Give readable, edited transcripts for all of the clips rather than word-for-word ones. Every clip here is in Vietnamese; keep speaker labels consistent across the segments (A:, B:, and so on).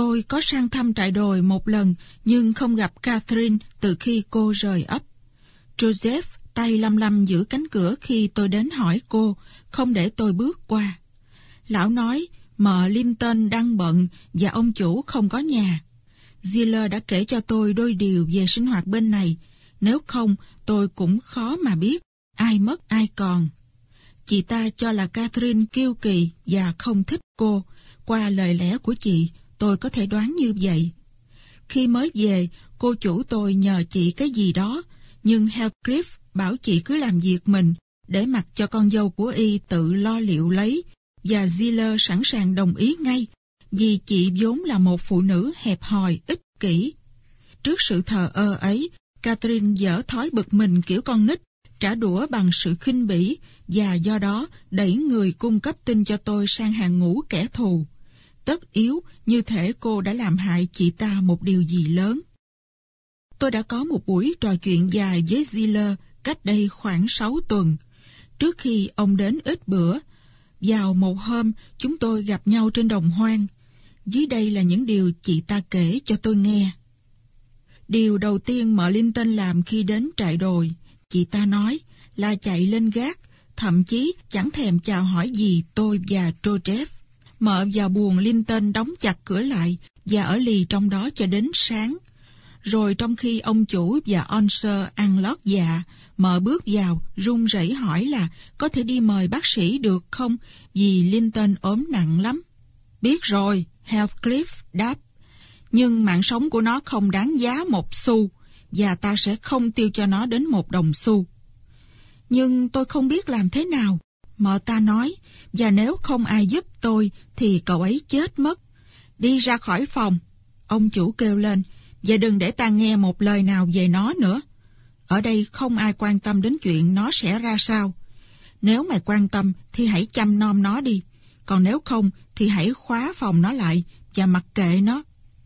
A: Tôi có sang thăm trại đồi một lần, nhưng không gặp Catherine từ khi cô rời ấp. Joseph tay lăm lăm giữ cánh cửa khi tôi đến hỏi cô, không để tôi bước qua. Lão nói, mợ Linton đang bận và ông chủ không có nhà. Ziller đã kể cho tôi đôi điều về sinh hoạt bên này, nếu không tôi cũng khó mà biết ai mất ai còn. Chị ta cho là Catherine kiêu kỳ và không thích cô. Qua lời lẽ của chị, tôi có thể đoán như vậy. Khi mới về, cô chủ tôi nhờ chị cái gì đó, nhưng Heathcliff bảo chị cứ làm việc mình, để mặc cho con dâu của y tự lo liệu lấy, và Ziller sẵn sàng đồng ý ngay, vì chị vốn là một phụ nữ hẹp hòi, ích kỷ. Trước sự thờ ơ ấy, Catherine dở thói bực mình kiểu con nít, trả đũa bằng sự khinh bỉ, và do đó đẩy người cung cấp tin cho tôi sang hàng ngũ kẻ thù. Tất yếu, như thể cô đã làm hại chị ta một điều gì lớn. Tôi đã có một buổi trò chuyện dài với Ziller cách đây khoảng 6 tuần, trước khi ông đến ít bữa. Vào một hôm, chúng tôi gặp nhau trên đồng hoang. Dưới đây là những điều chị ta kể cho tôi nghe. Điều đầu tiên mợ Linton làm khi đến trại đồi, chị ta nói, là chạy lên gác, thậm chí chẳng thèm chào hỏi gì tôi và Joseph. Mợ vào buồng Linton đóng chặt cửa lại và ở lì trong đó cho đến sáng. Rồi trong khi ông chủ và Onser ăn lót dạ, mợ bước vào, run rẩy hỏi là có thể đi mời bác sĩ được không, vì Linton ốm nặng lắm. Biết rồi, Heathcliff đáp, nhưng mạng sống của nó không đáng giá một xu, và ta sẽ không tiêu cho nó đến một đồng xu. Nhưng tôi không biết làm thế nào, mợ ta nói, và nếu không ai giúp tôi thì cậu ấy chết mất. Đi ra khỏi phòng, ông chủ kêu lên, và đừng để ta nghe một lời nào về nó nữa. Ở đây không ai quan tâm đến chuyện nó sẽ ra sao. Nếu mày quan tâm thì hãy chăm nom nó đi, còn nếu không thì hãy khóa phòng nó lại và mặc kệ nó.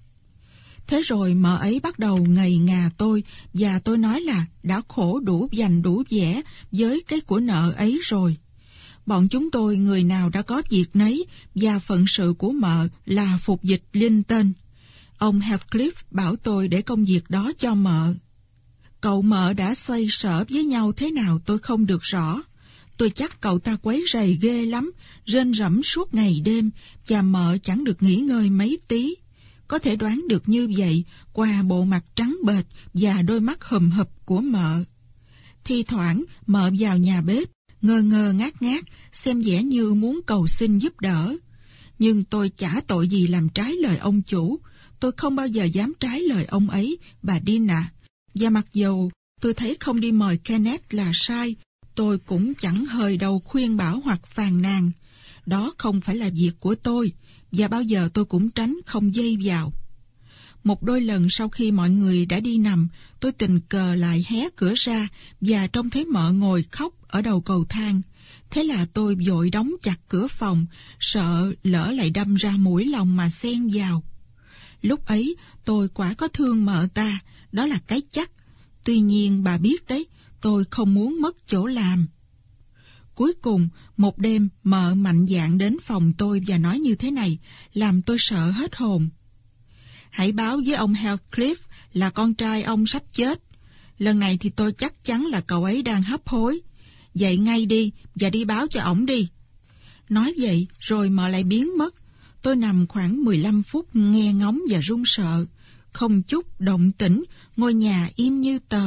A: Thế rồi mợ ấy bắt đầu ngầy ngà tôi, và tôi nói là đã khổ đủ dành đủ vẻ với cái của nợ ấy rồi. Bọn chúng tôi người nào đã có việc nấy, và phận sự của mợ là phục dịch Linton. Ông Heathcliff bảo tôi để công việc đó cho mợ. Cậu mợ đã xoay sở với nhau thế nào tôi không được rõ. Tôi chắc cậu ta quấy rầy ghê lắm, rên rẫm suốt ngày đêm, và mợ chẳng được nghỉ ngơi mấy tí. Có thể đoán được như vậy qua bộ mặt trắng bệch và đôi mắt hùm hụp của mợ. Thi thoảng mợ vào nhà bếp, ngơ ngơ ngác ngác, xem vẻ như muốn cầu xin giúp đỡ. Nhưng tôi chả tội gì làm trái lời ông chủ. Tôi không bao giờ dám trái lời ông ấy, bà Dina. Và mặc dù tôi thấy không đi mời Kenneth là sai, tôi cũng chẳng hơi đâu khuyên bảo hoặc phàn nàn. Đó không phải là việc của tôi, và bao giờ tôi cũng tránh không dây vào. Một đôi lần sau khi mọi người đã đi nằm, tôi tình cờ lại hé cửa ra và trông thấy mợ ngồi khóc ở đầu cầu thang. Thế là tôi vội đóng chặt cửa phòng, sợ lỡ lại đâm ra mũi lòng mà xen vào. Lúc ấy tôi quả có thương mợ ta, đó là cái chắc. Tuy nhiên bà biết đấy, tôi không muốn mất chỗ làm. Cuối cùng, một đêm mợ mạnh dạn đến phòng tôi và nói như thế này, làm tôi sợ hết hồn. Hãy báo với ông Heathcliff là con trai ông sắp chết. Lần này thì tôi chắc chắn là cậu ấy đang hấp hối. Dậy ngay đi và đi báo cho ổng đi. Nói vậy rồi mợ lại biến mất. Tôi nằm khoảng 15 phút nghe ngóng và run sợ. Không chút động tĩnh, ngôi nhà im như tờ.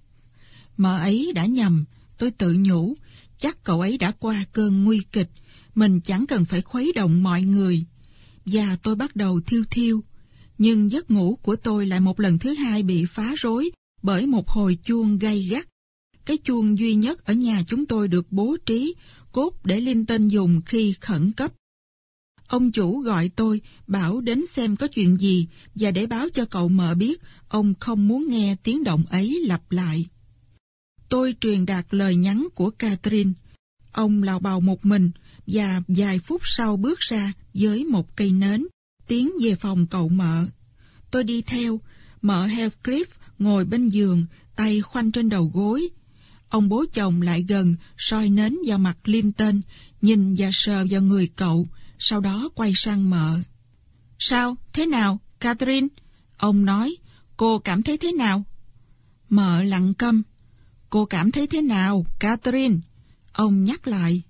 A: Mợ ấy đã nhầm, tôi tự nhủ. Chắc cậu ấy đã qua cơn nguy kịch. Mình chẳng cần phải khuấy động mọi người. Và tôi bắt đầu thiêu thiêu. Nhưng giấc ngủ của tôi lại một lần thứ hai bị phá rối bởi một hồi chuông gay gắt. Cái chuông duy nhất ở nhà chúng tôi được bố trí, cốt để Linton dùng khi khẩn cấp. Ông chủ gọi tôi, bảo đến xem có chuyện gì, và để báo cho cậu mợ biết, ông không muốn nghe tiếng động ấy lặp lại. Tôi truyền đạt lời nhắn của Catherine. Ông lào bào một mình, và vài phút sau bước ra với một cây nến, tiến về phòng cậu mợ. Tôi đi theo, mợ Heathcliff ngồi bên giường, tay khoanh trên đầu gối. Ông bố chồng lại gần, soi nến vào mặt Linton, nhìn và sờ vào người cậu, sau đó quay sang mợ. Sao? Thế nào, Catherine? Ông nói. Cô cảm thấy thế nào? Mợ lặng câm. Cô cảm thấy thế nào, Catherine? Ông nhắc lại.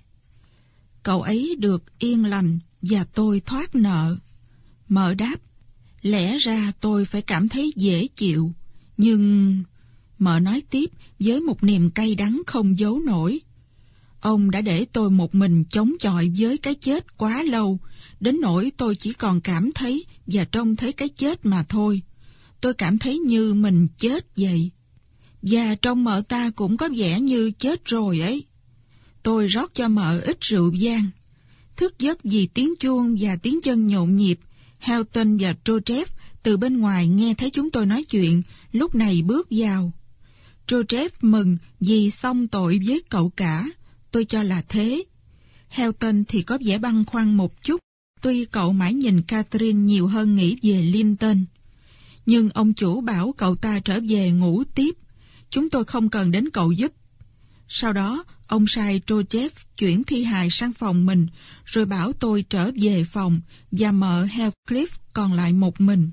A: Cậu ấy được yên lành và tôi thoát nợ. Mợ đáp. Lẽ ra tôi phải cảm thấy dễ chịu, nhưng... Mợ nói tiếp với một niềm cay đắng không giấu nổi. Ông đã để tôi một mình chống chọi với cái chết quá lâu, đến nỗi tôi chỉ còn cảm thấy và trông thấy cái chết mà thôi. Tôi cảm thấy như mình chết vậy. Và trong mợ ta cũng có vẻ như chết rồi ấy. Tôi rót cho mợ ít rượu vang. Thức giấc vì tiếng chuông và tiếng chân nhộn nhịp, Helton và Joseph từ bên ngoài nghe thấy chúng tôi nói chuyện, lúc này bước vào. Joseph mừng vì xong tội với cậu cả, tôi cho là thế. Helton thì có vẻ băn khoăn một chút, tuy cậu mãi nhìn Catherine nhiều hơn nghĩ về Linton. Nhưng ông chủ bảo cậu ta trở về ngủ tiếp, chúng tôi không cần đến cậu giúp. Sau đó, ông sai Joseph chuyển thi hài sang phòng mình, rồi bảo tôi trở về phòng và mợ Heathcliff còn lại một mình.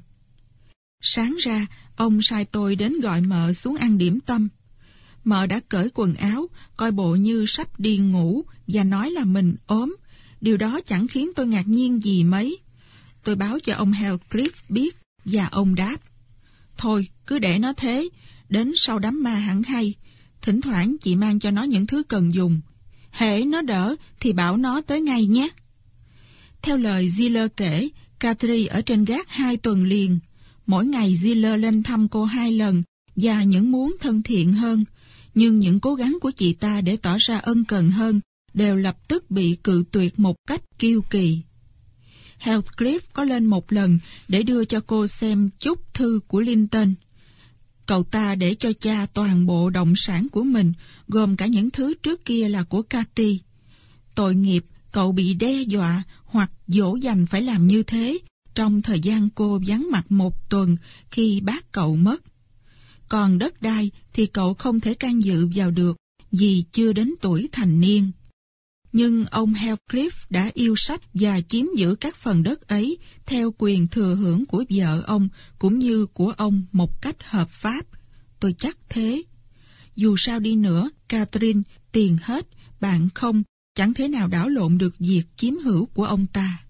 A: Sáng ra, ông sai tôi đến gọi mợ xuống ăn điểm tâm. Mợ đã cởi quần áo, coi bộ như sắp đi ngủ và nói là mình ốm. Điều đó chẳng khiến tôi ngạc nhiên gì mấy. Tôi báo cho ông Heathcliff biết và ông đáp. Thôi, cứ để nó thế, đến sau đám ma hẳn hay. Thỉnh thoảng chị mang cho nó những thứ cần dùng. Hễ nó đỡ thì bảo nó tới ngay nhé. Theo lời Ziller kể, Catherine ở trên gác 2 tuần liền. Mỗi ngày Ziller lên thăm cô 2 lần và những muốn thân thiện hơn. Nhưng những cố gắng của chị ta để tỏ ra ân cần hơn đều lập tức bị cự tuyệt một cách kiêu kỳ. Heathcliff có lên một lần để đưa cho cô xem chút thư của Linton. Cậu ta để cho cha toàn bộ động sản của mình, gồm cả những thứ trước kia là của Cathy. Tội nghiệp, cậu bị đe dọa hoặc dỗ dành phải làm như thế trong thời gian cô vắng mặt một tuần khi bác cậu mất. Còn đất đai thì cậu không thể can dự vào được vì chưa đến tuổi thành niên. Nhưng ông Heathcliff đã yêu sách và chiếm giữ các phần đất ấy theo quyền thừa hưởng của vợ ông cũng như của ông một cách hợp pháp. Tôi chắc thế. Dù sao đi nữa, Catherine, tiền hết, bạn không, chẳng thể nào đảo lộn được việc chiếm hữu của ông ta.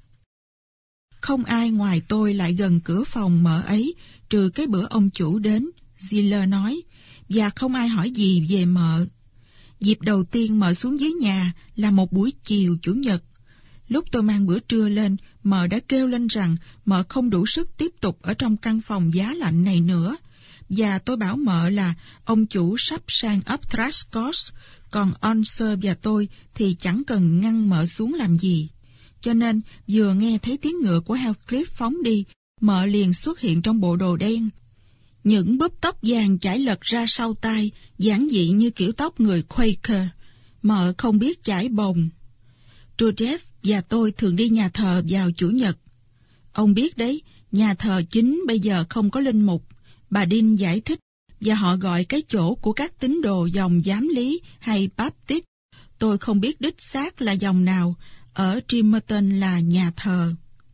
A: Không ai ngoài tôi lại gần cửa phòng mợ ấy, trừ cái bữa ông chủ đến, Ziller nói, và không ai hỏi gì về mợ. Dịp đầu tiên mợ xuống dưới nhà là một buổi chiều Chủ nhật. Lúc tôi mang bữa trưa lên, mợ đã kêu lên rằng mợ không đủ sức tiếp tục ở trong căn phòng giá lạnh này nữa. Và tôi bảo mợ là ông chủ sắp sang Upthrash Court, còn Onser và tôi thì chẳng cần ngăn mợ xuống làm gì. Cho nên, vừa nghe thấy tiếng ngựa của Heathcliff phóng đi, mợ liền xuất hiện trong bộ đồ đen. Những búp tóc vàng chải lật ra sau tai, giản dị như kiểu tóc người Quaker. Mợ không biết chải bồng. Joseph và tôi thường đi nhà thờ vào Chủ nhật. Ông biết đấy, nhà thờ chính bây giờ không có linh mục. Bà Dean giải thích, và họ gọi cái chỗ của các tín đồ dòng giám lý hay Baptist. Tôi không biết đích xác là dòng nào, ở Trimerton là nhà thờ.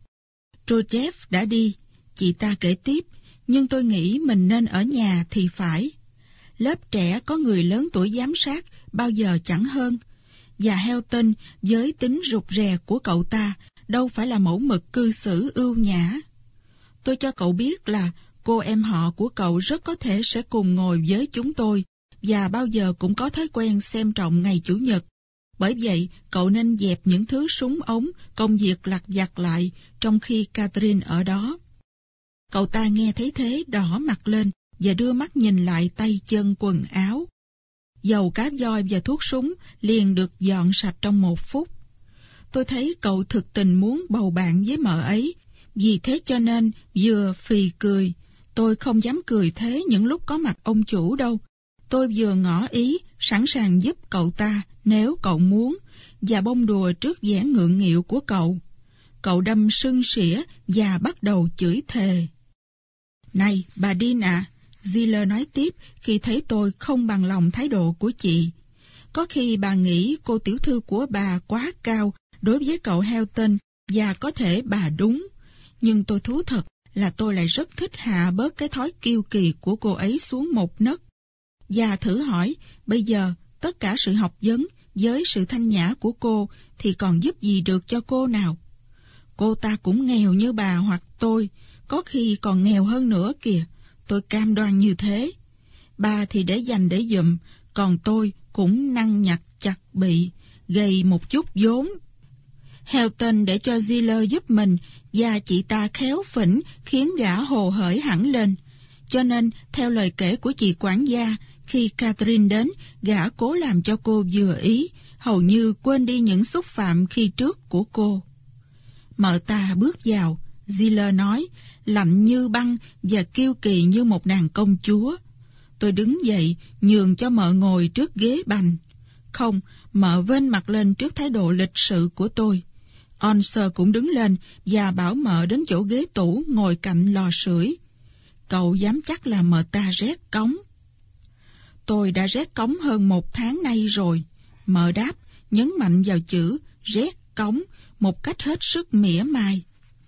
A: Joseph đã đi, chị ta kể tiếp, nhưng tôi nghĩ mình nên ở nhà thì phải. Lớp trẻ có người lớn tuổi giám sát bao giờ chẳng hơn, và Helton với tính rụt rè của cậu ta đâu phải là mẫu mực cư xử ưu nhã. Tôi cho cậu biết là cô em họ của cậu rất có thể sẽ cùng ngồi với chúng tôi, và bao giờ cũng có thói quen xem trọng ngày Chủ nhật. Bởi vậy, cậu nên dẹp những thứ súng ống, công việc lặt vặt lại, trong khi Catherine ở đó. Cậu ta nghe thấy thế đỏ mặt lên, và đưa mắt nhìn lại tay chân quần áo. Dầu cá voi và thuốc súng liền được dọn sạch trong 1 phút. Tôi thấy cậu thực tình muốn bầu bạn với mợ ấy, vì thế cho nên vừa phì cười. Tôi không dám cười thế những lúc có mặt ông chủ đâu. Tôi vừa ngỏ ý, sẵn sàng giúp cậu ta nếu cậu muốn, và bông đùa trước vẻ ngượng nghịu của cậu. Cậu đâm sưng sỉa và bắt đầu chửi thề. Này, bà Dean à, Ziller nói tiếp khi thấy tôi không bằng lòng thái độ của chị. Có khi bà nghĩ cô tiểu thư của bà quá cao đối với cậu Helton, và có thể bà đúng. Nhưng tôi thú thật là tôi lại rất thích hạ bớt cái thói kiêu kỳ của cô ấy xuống một nấc. Và thử hỏi, bây giờ tất cả sự học vấn với sự thanh nhã của cô thì còn giúp gì được cho cô nào? Cô ta cũng nghèo như bà hoặc tôi, có khi còn nghèo hơn nữa kìa, tôi cam đoan như thế. Bà thì để dành để dụm, còn tôi cũng năng nhặt chặt bị, gầy một chút vốn. Helton để cho Ziller giúp mình, và chị ta khéo phỉnh khiến gã hồ hởi hẳn lên. Cho nên, theo lời kể của chị quản gia, khi Catherine đến, gã cố làm cho cô vừa ý, hầu như quên đi những xúc phạm khi trước của cô. Mợ ta bước vào, Ziller nói, lạnh như băng và kiêu kỳ như một nàng công chúa. Tôi đứng dậy, nhường cho mợ ngồi trước ghế bành. Không, mợ vênh mặt lên trước thái độ lịch sự của tôi. Onser cũng đứng lên và bảo mợ đến chỗ ghế tủ ngồi cạnh lò sưởi. Cậu dám chắc là mợ ta rét cống. Tôi đã rét cống hơn 1 tháng nay rồi. Mợ đáp, nhấn mạnh vào chữ rét cống một cách hết sức mỉa mai.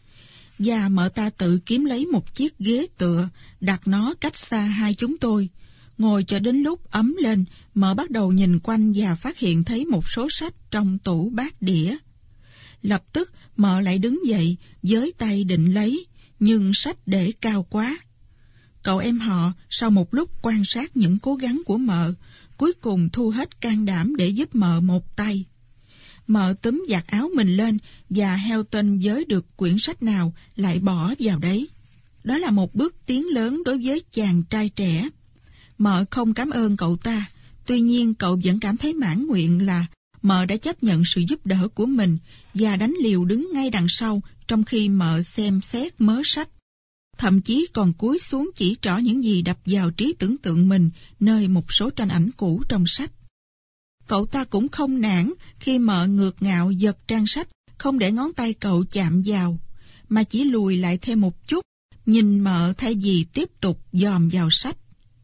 A: Và mợ ta tự kiếm lấy một chiếc ghế tựa, đặt nó cách xa hai chúng tôi. Ngồi cho đến lúc ấm lên, mợ bắt đầu nhìn quanh và phát hiện thấy một số sách trong tủ bát đĩa. Lập tức mợ lại đứng dậy, với tay định lấy, nhưng sách để cao quá. Cậu em họ, sau một lúc quan sát những cố gắng của mợ, cuối cùng thu hết can đảm để giúp mợ một tay. Mợ túm giặt áo mình lên, và Helton giới được quyển sách nào lại bỏ vào đấy. Đó là một bước tiến lớn đối với chàng trai trẻ. Mợ không cảm ơn cậu ta, tuy nhiên cậu vẫn cảm thấy mãn nguyện là mợ đã chấp nhận sự giúp đỡ của mình và đánh liều đứng ngay đằng sau trong khi mợ xem xét mớ sách. Thậm chí còn cúi xuống chỉ trỏ những gì đập vào trí tưởng tượng mình nơi một số tranh ảnh cũ trong sách. Cậu ta cũng không nản khi mợ ngược ngạo giật trang sách, không để ngón tay cậu chạm vào, mà chỉ lùi lại thêm một chút, nhìn mợ thay vì tiếp tục dòm vào sách.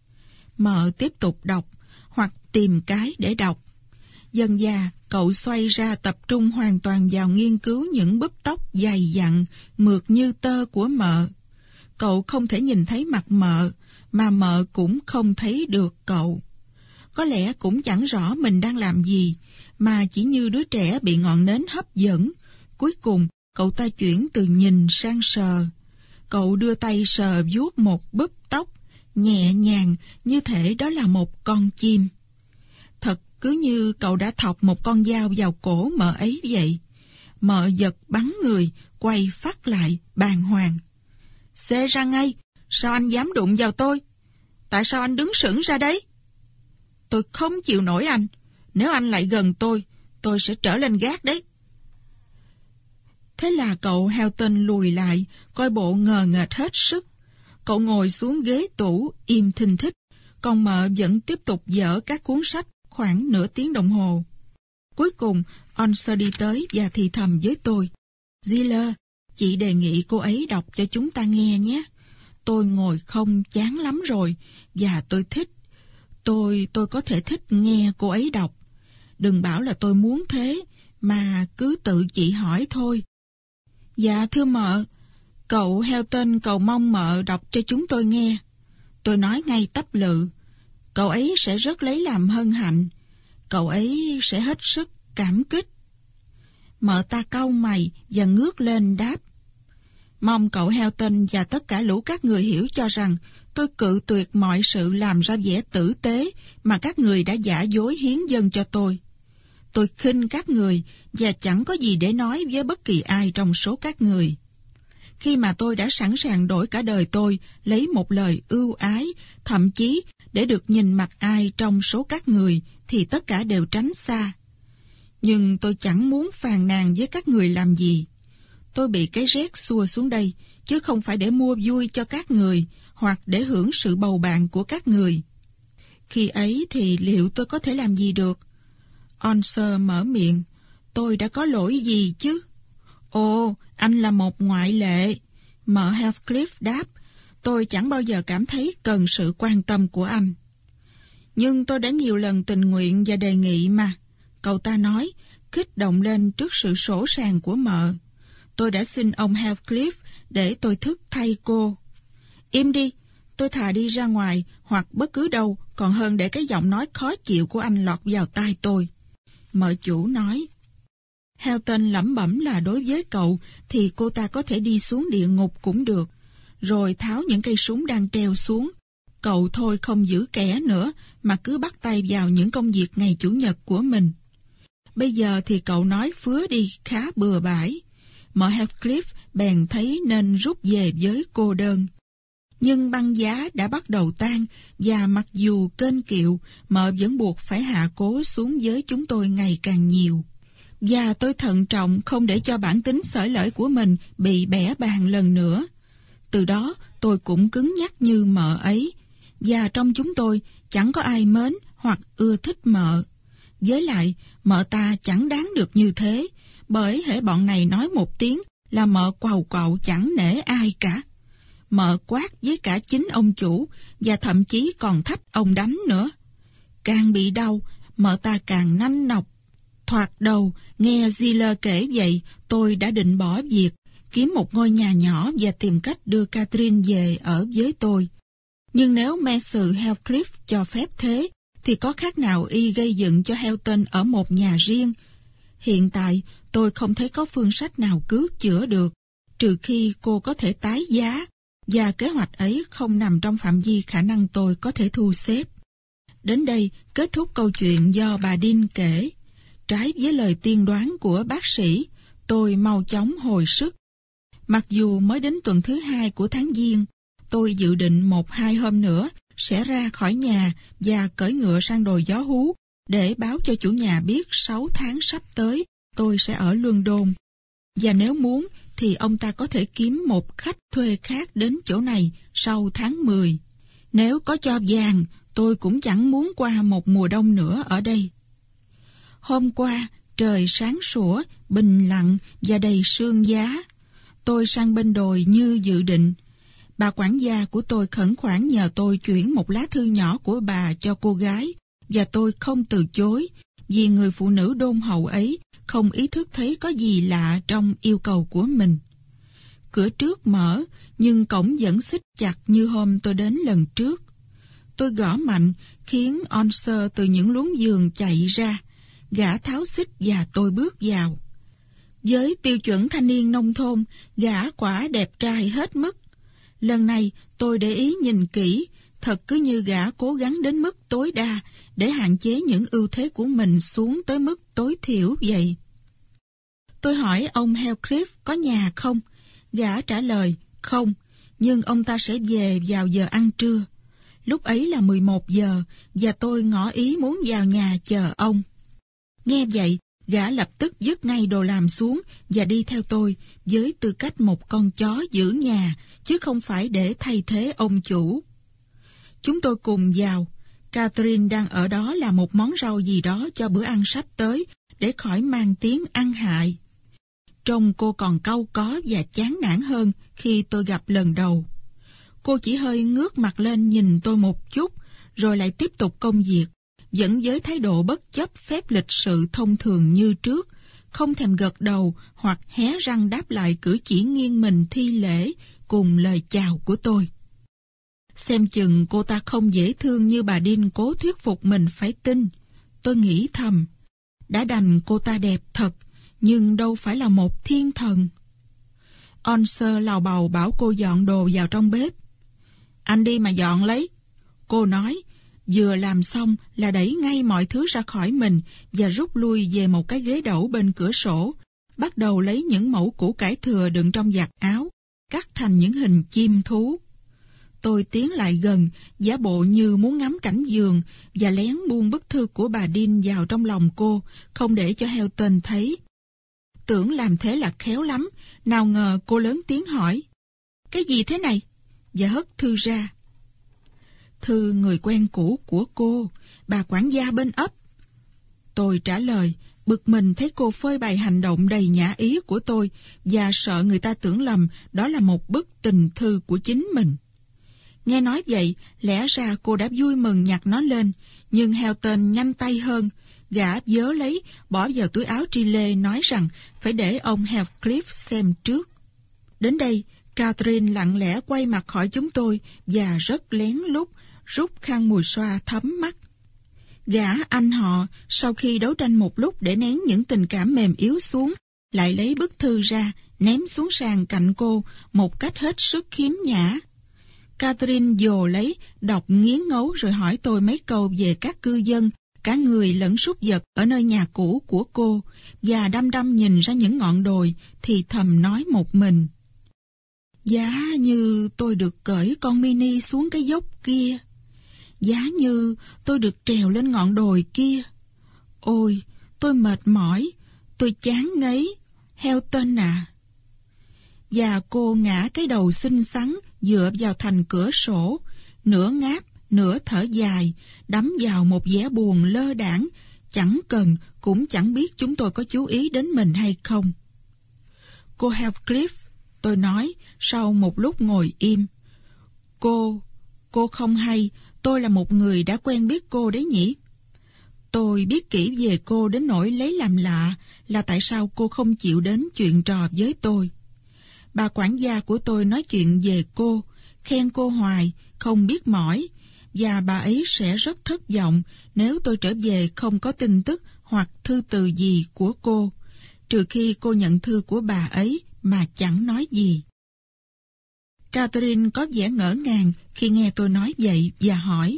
A: Mợ tiếp tục đọc, hoặc tìm cái để đọc. Dần dà, cậu xoay ra tập trung hoàn toàn vào nghiên cứu những búp tóc dày dặn, mượt như tơ của mợ. Cậu không thể nhìn thấy mặt mợ, mà mợ cũng không thấy được cậu. Có lẽ cũng chẳng rõ mình đang làm gì, mà chỉ như đứa trẻ bị ngọn nến hấp dẫn. Cuối cùng, cậu ta chuyển từ nhìn sang sờ. Cậu đưa tay sờ vuốt một búp tóc, nhẹ nhàng như thể đó là một con chim. Thật cứ như cậu đã thọc một con dao vào cổ mợ ấy vậy. Mợ giật bắn người, quay phát lại, bàng hoàng. Xê ra ngay, sao anh dám đụng vào tôi? Tại sao anh đứng sững ra đấy? Tôi không chịu nổi anh, nếu anh lại gần tôi sẽ trở lên gác đấy. Thế là cậu Helton lùi lại, coi bộ ngờ nghệch hết sức. Cậu ngồi xuống ghế tủ, im thinh thích, còn mợ vẫn tiếp tục dở các cuốn sách khoảng nửa tiếng đồng hồ. Cuối cùng, Onser đi tới và thì thầm với tôi. Ziller, chị đề nghị cô ấy đọc cho chúng ta nghe nhé. Tôi ngồi không chán lắm rồi, và tôi thích. Tôi có thể thích nghe cô ấy đọc. Đừng bảo là tôi muốn thế, mà cứ tự chị hỏi thôi. Dạ thưa mợ, cậu Helton cầu mong mợ đọc cho chúng tôi nghe. Tôi nói ngay tấp lự, cậu ấy sẽ rất lấy làm hân hạnh, cậu ấy sẽ hết sức cảm kích. Mợ ta cau mày và ngước lên đáp. Mong cậu Helton và tất cả lũ các người hiểu cho rằng tôi cự tuyệt mọi sự làm ra vẻ tử tế mà các người đã giả dối hiến dâng cho tôi. Tôi khinh các người và chẳng có gì để nói với bất kỳ ai trong số các người. Khi mà tôi đã sẵn sàng đổi cả đời tôi lấy một lời ưu ái, thậm chí để được nhìn mặt ai trong số các người, thì tất cả đều tránh xa. Nhưng tôi chẳng muốn phàn nàn với các người làm gì. Tôi bị cái rét xua xuống đây, chứ không phải để mua vui cho các người, hoặc để hưởng sự bầu bạn của các người. Khi ấy thì liệu tôi có thể làm gì được? Onser mở miệng, tôi đã có lỗi gì chứ? Ồ, anh là một ngoại lệ. Mợ Heathcliff đáp, tôi chẳng bao giờ cảm thấy cần sự quan tâm của anh. Nhưng tôi đã nhiều lần tình nguyện và đề nghị mà, cậu ta nói, kích động lên trước sự sỗ sàng của mợ. Tôi đã xin ông Heathcliff để tôi thức thay cô. Im đi, tôi thà đi ra ngoài hoặc bất cứ đâu, còn hơn để cái giọng nói khó chịu của anh lọt vào tai tôi. Mợ chủ nói. Helton lẩm bẩm là đối với cậu thì cô ta có thể đi xuống địa ngục cũng được, rồi tháo những cây súng đang treo xuống. Cậu thôi không giữ kẻ nữa, mà cứ bắt tay vào những công việc ngày Chủ nhật của mình. Bây giờ thì cậu nói phứa đi khá bừa bãi. Mợ Heathcliff bèn thấy nên rút về với cô đơn. Nhưng băng giá đã bắt đầu tan, và mặc dù kênh kiệu, mợ vẫn buộc phải hạ cố xuống với chúng tôi ngày càng nhiều. Và tôi thận trọng không để cho bản tính xởi lởi của mình bị bẽ bàng lần nữa. Từ đó tôi cũng cứng nhắc như mợ ấy, và trong chúng tôi chẳng có ai mến hoặc ưa thích mợ. Với lại, mợ ta chẳng đáng được như thế, bởi hễ bọn này nói một tiếng là mợ quàu quạo chẳng nể ai cả. Mợ quát với cả chính ông chủ, và thậm chí còn thách ông đánh nữa. Càng bị đau, mợ ta càng nanh nọc. Thoạt đầu, nghe Ziller kể vậy, tôi đã định bỏ việc, kiếm một ngôi nhà nhỏ và tìm cách đưa Catherine về ở với tôi. Nhưng nếu Messrs Heathcliff cho phép thế, thì có khác nào y gây dựng cho Helton ở một nhà riêng. Hiện tại, tôi không thấy có phương sách nào cứu chữa được, trừ khi cô có thể tái giá, và kế hoạch ấy không nằm trong phạm vi khả năng tôi có thể thu xếp. Đến đây, kết thúc câu chuyện do bà Dean kể. Trái với lời tiên đoán của bác sĩ, tôi mau chóng hồi sức. Mặc dù mới đến tuần thứ 2 của tháng Giêng, tôi dự định 1-2 hôm nữa sẽ ra khỏi nhà và cưỡi ngựa sang đồi Gió Hú để báo cho chủ nhà biết 6 tháng sắp tới tôi sẽ ở London. Và nếu muốn thì ông ta có thể kiếm một khách thuê khác đến chỗ này sau tháng 10. Nếu có cho vàng, tôi cũng chẳng muốn qua một mùa đông nữa ở đây. Hôm qua, trời sáng sủa, bình lặng và đầy sương giá. Tôi sang bên đồi như dự định. Bà quản gia của tôi khẩn khoản nhờ tôi chuyển một lá thư nhỏ của bà cho cô gái, và tôi không từ chối, vì người phụ nữ đôn hậu ấy không ý thức thấy có gì lạ trong yêu cầu của mình. Cửa trước mở, nhưng cổng vẫn xích chặt như hôm tôi đến lần trước. Tôi gõ mạnh, khiến Onser từ những luống giường chạy ra. Gã tháo xích và tôi bước vào. Với tiêu chuẩn thanh niên nông thôn, gã quả đẹp trai hết mức. Lần này tôi để ý nhìn kỹ, thật cứ như gã cố gắng đến mức tối đa để hạn chế những ưu thế của mình xuống tới mức tối thiểu vậy. Tôi hỏi ông Heathcliff có nhà không? Gã trả lời không, nhưng ông ta sẽ về vào giờ ăn trưa. Lúc ấy là 11 giờ, và tôi ngỏ ý muốn vào nhà chờ ông. Nghe vậy, gã lập tức dứt ngay đồ làm xuống và đi theo tôi với tư cách một con chó giữ nhà, chứ không phải để thay thế ông chủ. Chúng tôi cùng vào. Catherine đang ở đó làm một món rau gì đó cho bữa ăn sắp tới, để khỏi mang tiếng ăn hại. Trông cô còn cau có và chán nản hơn khi tôi gặp lần đầu. Cô chỉ hơi ngước mặt lên nhìn tôi một chút, rồi lại tiếp tục công việc, vẫn với thái độ bất chấp phép lịch sự thông thường như trước, không thèm gật đầu hoặc hé răng đáp lại cử chỉ nghiêng mình thi lễ cùng lời chào của tôi. Xem chừng cô ta không dễ thương như bà Dean cố thuyết phục mình phải tin. Tôi nghĩ thầm, đã đành cô ta đẹp thật, nhưng đâu phải là một thiên thần. Onser lào bào bảo cô dọn đồ vào trong bếp. Anh đi mà dọn lấy, cô nói, vừa làm xong là đẩy ngay mọi thứ ra khỏi mình và rút lui về một cái ghế đẩu bên cửa sổ, bắt đầu lấy những mẩu củ cải thừa đựng trong vạt áo, cắt thành những hình chim thú. Tôi tiến lại gần, giả bộ như muốn ngắm cảnh vườn, và lén buông bức thư của bà Dean vào trong lòng cô, không để cho Helton thấy. Tưởng làm thế là khéo lắm, nào ngờ cô lớn tiếng hỏi, cái gì thế này? Và hất thư ra. Thư người quen cũ của cô, bà quản gia bên ấp. Tôi trả lời, bực mình thấy cô phơi bày hành động đầy nhã ý của tôi, và sợ người ta tưởng lầm đó là một bức tình thư của chính mình. Nghe nói vậy, lẽ ra cô đã vui mừng nhặt nó lên, nhưng Helton nhanh tay hơn. Gã vớ lấy, bỏ vào túi áo tri lê, nói rằng phải để ông Heathcliff xem trước. Đến đây, Catherine lặng lẽ quay mặt khỏi chúng tôi và rất lén lút rút khăn mùi xoa thấm mắt. Gã anh họ, sau khi đấu tranh một lúc để nén những tình cảm mềm yếu xuống, lại lấy bức thư ra, ném xuống sàn cạnh cô một cách hết sức khiếm nhã. Catherine dồ lấy, đọc nghiến ngấu rồi hỏi tôi mấy câu về các cư dân, cả người lẫn súc vật ở nơi nhà cũ của cô, và đăm đăm nhìn ra những ngọn đồi, thì thầm nói một mình. Giá như tôi được cởi con Mini xuống cái dốc kia. Giá như tôi được trèo lên ngọn đồi kia. Ôi, tôi mệt mỏi, tôi chán ngấy, Helton à. Và cô ngã cái đầu xinh xắn dựa vào thành cửa sổ, nửa ngáp, nửa thở dài, đắm vào một vẻ buồn lơ đãng, chẳng cần cũng chẳng biết chúng tôi có chú ý đến mình hay không. Cô Heathcliff, tôi nói sau một lúc ngồi im. Cô không hay, tôi là một người đã quen biết cô đấy nhỉ? Tôi biết kỹ về cô đến nỗi lấy làm lạ là tại sao cô không chịu đến chuyện trò với tôi. Bà quản gia của tôi nói chuyện về cô, khen cô hoài, không biết mỏi, và bà ấy sẽ rất thất vọng nếu tôi trở về không có tin tức hoặc thư từ gì của cô, trừ khi cô nhận thư của bà ấy mà chẳng nói gì. Catherine có vẻ ngỡ ngàng khi nghe tôi nói vậy và hỏi,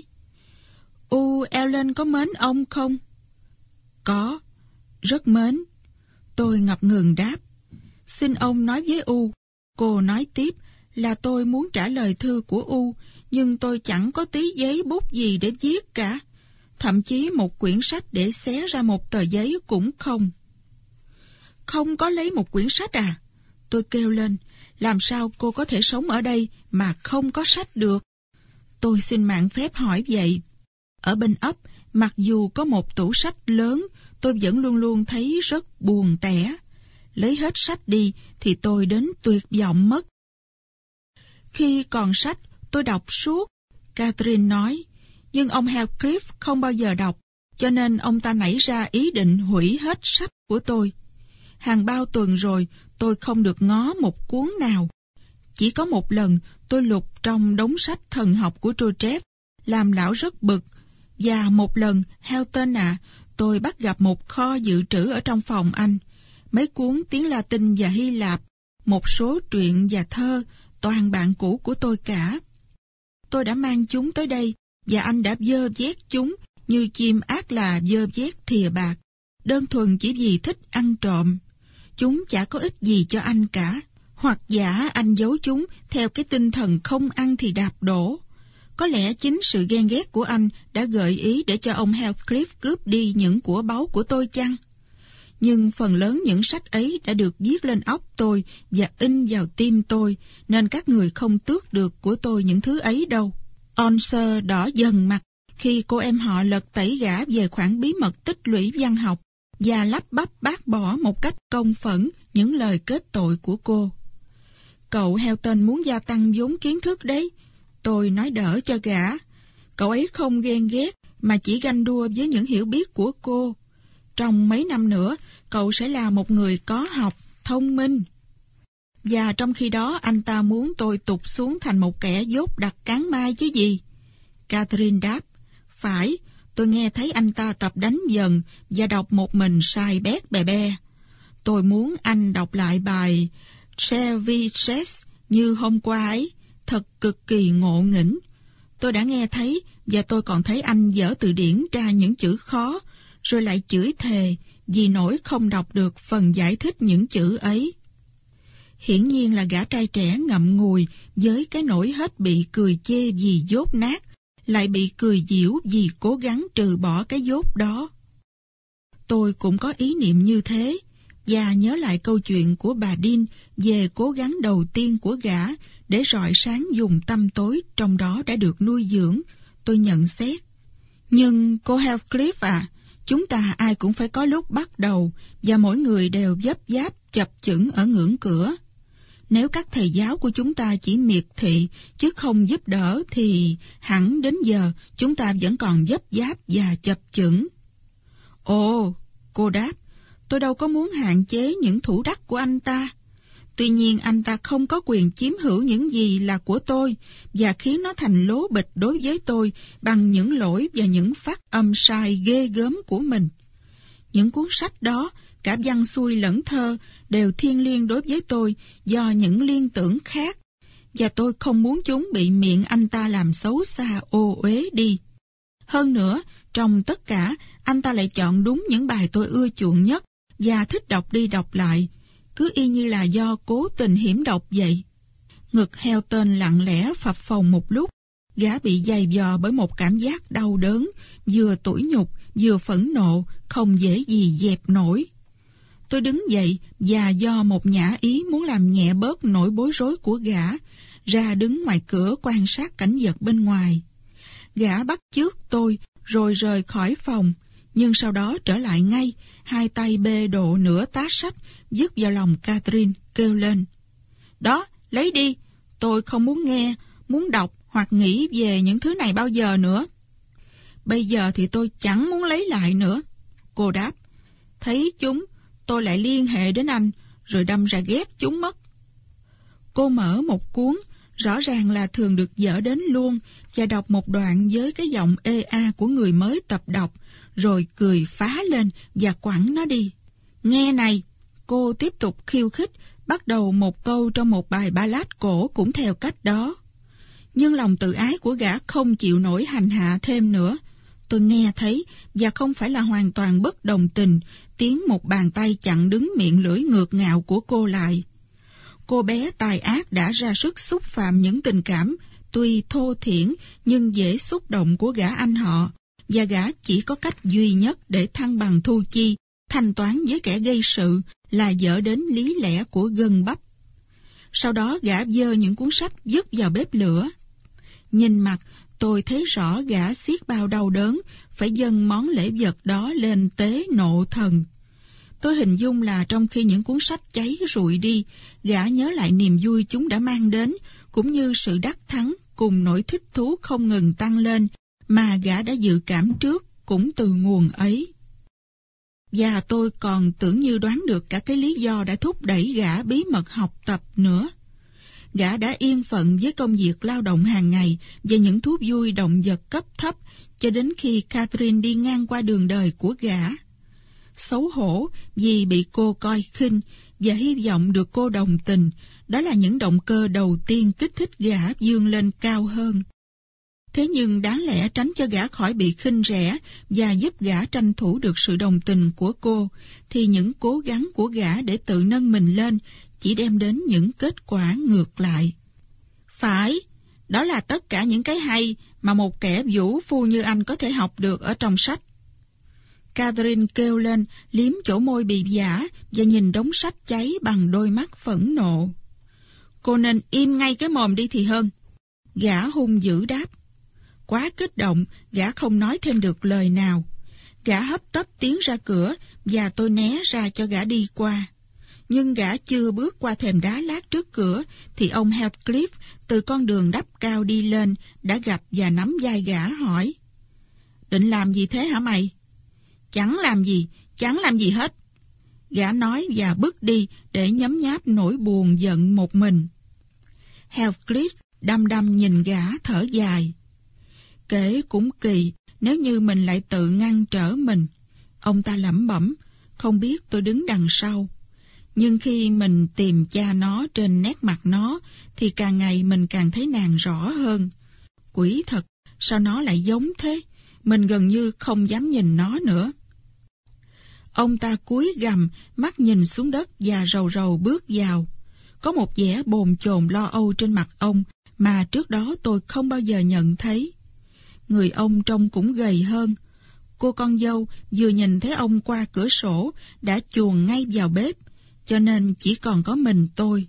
A: Ellen có mến ông không? Có, rất mến. Tôi ngập ngừng đáp. Xin ông nói với Cô nói tiếp là tôi muốn trả lời thư của nhưng tôi chẳng có tí giấy bút gì để viết cả. Thậm chí một quyển sách để xé ra một tờ giấy cũng không. Không có lấy một quyển sách à? Tôi kêu lên, làm sao cô có thể sống ở đây mà không có sách được? Tôi xin mạng phép hỏi vậy. Ở bên ấp, mặc dù có một tủ sách lớn, tôi vẫn luôn luôn thấy rất buồn tẻ. Lấy hết sách đi thì tôi đến tuyệt vọng mất. Khi còn sách, tôi đọc suốt, Catherine nói, nhưng ông Heathcliff không bao giờ đọc, cho nên ông ta nảy ra ý định hủy hết sách của tôi. Hàng bao tuần rồi, tôi không được ngó một cuốn nào. Chỉ có một lần, tôi lục trong đống sách thần học của Joseph, làm lão rất bực. Và một lần, Helton tôi bắt gặp một kho dự trữ ở trong phòng anh. Mấy cuốn tiếng Latin và Hy Lạp, một số truyện và thơ, toàn bạn cũ của tôi cả. Tôi đã mang chúng tới đây, và anh đã vơ vét chúng như chim ác là vơ vét thìa bạc, đơn thuần chỉ vì thích ăn trộm. Chúng chả có ích gì cho anh cả, hoặc giả anh giấu chúng theo cái tinh thần không ăn thì đạp đổ. Có lẽ chính sự ghen ghét của anh đã gợi ý để cho ông Heathcliff cướp đi những của báu của tôi chăng? Nhưng phần lớn những sách ấy đã được viết lên óc tôi và in vào tim tôi, nên các người không tước được của tôi những thứ ấy đâu. Onser đỏ dần mặt khi cô em họ lật tẩy gã về khoản bí mật tích lũy văn học và lắp bắp bác bỏ một cách công phẫn những lời kết tội của cô. Cậu Helton muốn gia tăng vốn kiến thức đấy, tôi nói đỡ cho gã. Cậu ấy không ghen ghét mà chỉ ganh đua với những hiểu biết của cô. Trong mấy năm nữa, cậu sẽ là một người có học, thông minh. Và trong khi đó anh ta muốn tôi tụt xuống thành một kẻ dốt đặt cán mai chứ gì? Catherine đáp, phải, tôi nghe thấy anh ta tập đánh dần và đọc một mình sai bét bè be. Tôi muốn anh đọc lại bài Ceviches như hôm qua ấy, thật cực kỳ ngộ nghĩnh. Tôi đã nghe thấy và tôi còn thấy anh dở từ điển ra những chữ khó, rồi lại chửi thề vì nỗi không đọc được phần giải thích những chữ ấy. Hiển nhiên là gã trai trẻ ngậm ngùi với cái nỗi hết bị cười chê vì dốt nát, lại bị cười giễu vì cố gắng trừ bỏ cái dốt đó. Tôi cũng có ý niệm như thế, và nhớ lại câu chuyện của bà Dean về cố gắng đầu tiên của gã để rọi sáng vùng tăm tối trong đó đã được nuôi dưỡng. Tôi nhận xét, nhưng cô Heathcliff chúng ta ai cũng phải có lúc bắt đầu, và mỗi người đều vấp váp chập chững ở ngưỡng cửa. Nếu các thầy giáo của chúng ta chỉ miệt thị chứ không giúp đỡ thì hẳn đến giờ chúng ta vẫn còn vấp váp và chập chững. Ồ, cô đáp, tôi đâu có muốn hạn chế những thủ đắc của anh ta. Tuy nhiên anh ta không có quyền chiếm hữu những gì là của tôi và khiến nó thành lố bịch đối với tôi bằng những lỗi và những phát âm sai ghê gớm của mình. Những cuốn sách đó, cả văn xuôi lẫn thơ, đều thiêng liêng đối với tôi do những liên tưởng khác, và tôi không muốn chúng bị miệng anh ta làm xấu xa ô uế đi. Hơn nữa, trong tất cả, anh ta lại chọn đúng những bài tôi ưa chuộng nhất và thích đọc đi đọc lại, cứ y như là do cố tình hiểm độc vậy. Ngực Helton lặng lẽ phập phồng một lúc, gã bị giày vò bởi một cảm giác đau đớn, vừa tủi nhục, vừa phẫn nộ, không dễ gì dẹp nổi. Tôi đứng dậy và do một nhã ý muốn làm nhẹ bớt nỗi bối rối của gã, ra đứng ngoài cửa quan sát cảnh vật bên ngoài. Gã bắt chước tôi rồi rời khỏi phòng, nhưng sau đó trở lại ngay, hai tay bê độ nửa tá sách, dứt vào lòng Catherine, kêu lên: "Đó, lấy đi, tôi không muốn nghe, muốn đọc hoặc nghĩ về những thứ này bao giờ nữa." "Bây giờ thì tôi chẳng muốn lấy lại nữa," cô đáp. "Thấy chúng, tôi lại liên hệ đến anh, rồi đâm ra ghét chúng mất." Cô mở một cuốn, rõ ràng là thường được dở đến luôn, và đọc một đoạn với cái giọng ê a của người mới tập đọc, rồi cười phá lên và quẳng nó đi. "Nghe này," cô tiếp tục khiêu khích, bắt đầu một câu trong một bài ballad cổ cũng theo cách đó. Nhưng lòng tự ái của gã không chịu nổi hành hạ thêm nữa. Tôi nghe thấy, và không phải là hoàn toàn bất đồng tình, tiếng một bàn tay chặn đứng miệng lưỡi ngược ngạo của cô lại. Cô bé tài ác đã ra sức xúc phạm những tình cảm, tuy thô thiển nhưng dễ xúc động của gã anh họ, và gã chỉ có cách duy nhất để thăng bằng thu chi, thanh toán với kẻ gây sự là dở đến lý lẽ của gân bắp. Sau đó gã giơ những cuốn sách vứt vào bếp lửa. Nhìn mặt, tôi thấy rõ gã xiết bao đau đớn, phải dâng món lễ vật đó lên tế nộ thần. Tôi hình dung là trong khi những cuốn sách cháy rụi đi, gã nhớ lại niềm vui chúng đã mang đến, cũng như sự đắc thắng cùng nỗi thích thú không ngừng tăng lên mà gã đã dự cảm trước cũng từ nguồn ấy. Và tôi còn tưởng như đoán được cả cái lý do đã thúc đẩy gã bí mật học tập nữa. Gã đã yên phận với công việc lao động hàng ngày và những thú vui động vật cấp thấp cho đến khi Catherine đi ngang qua đường đời của gã. Xấu hổ vì bị cô coi khinh và hy vọng được cô đồng tình, đó là những động cơ đầu tiên kích thích gã vươn lên cao hơn. Thế nhưng đáng lẽ tránh cho gã khỏi bị khinh rẻ và giúp gã tranh thủ được sự đồng tình của cô, thì những cố gắng của gã để tự nâng mình lên chỉ đem đến những kết quả ngược lại. Phải, đó là tất cả những cái hay mà một kẻ vũ phu như anh có thể học được ở trong sách. Catherine kêu lên, liếm chỗ môi bị vả và nhìn đống sách cháy bằng đôi mắt phẫn nộ. Cô nên im ngay cái mồm đi thì hơn. Gã hung dữ đáp. Quá kích động, gã không nói thêm được lời nào. Gã hấp tấp tiến ra cửa và tôi né ra cho gã đi qua. Nhưng gã chưa bước qua thềm đá lát trước cửa thì ông Heathcliff từ con đường đắp cao đi lên đã gặp và nắm vai gã hỏi: "Định làm gì thế hả mày?" Chẳng làm gì hết," gã nói và bước đi để nhấm nháp nỗi buồn giận một mình. Heathcliff đăm đăm nhìn gã thở dài. Kể cũng kỳ nếu như mình lại tự ngăn trở mình. Ông ta lẩm bẩm, không biết tôi đứng đằng sau. Nhưng khi mình tìm tra nó trên nét mặt nó, thì càng ngày mình càng thấy nàng rõ hơn. Quỷ thật, sao nó lại giống thế? Mình gần như không dám nhìn nó nữa. Ông ta cúi gằm, mắt nhìn xuống đất và rầu rầu bước vào. Có một vẻ bồn chồn lo âu trên mặt ông mà trước đó tôi không bao giờ nhận thấy. Người ông trông cũng gầy hơn. Cô con dâu vừa nhìn thấy ông qua cửa sổ đã chuồn ngay vào bếp, cho nên chỉ còn có mình tôi.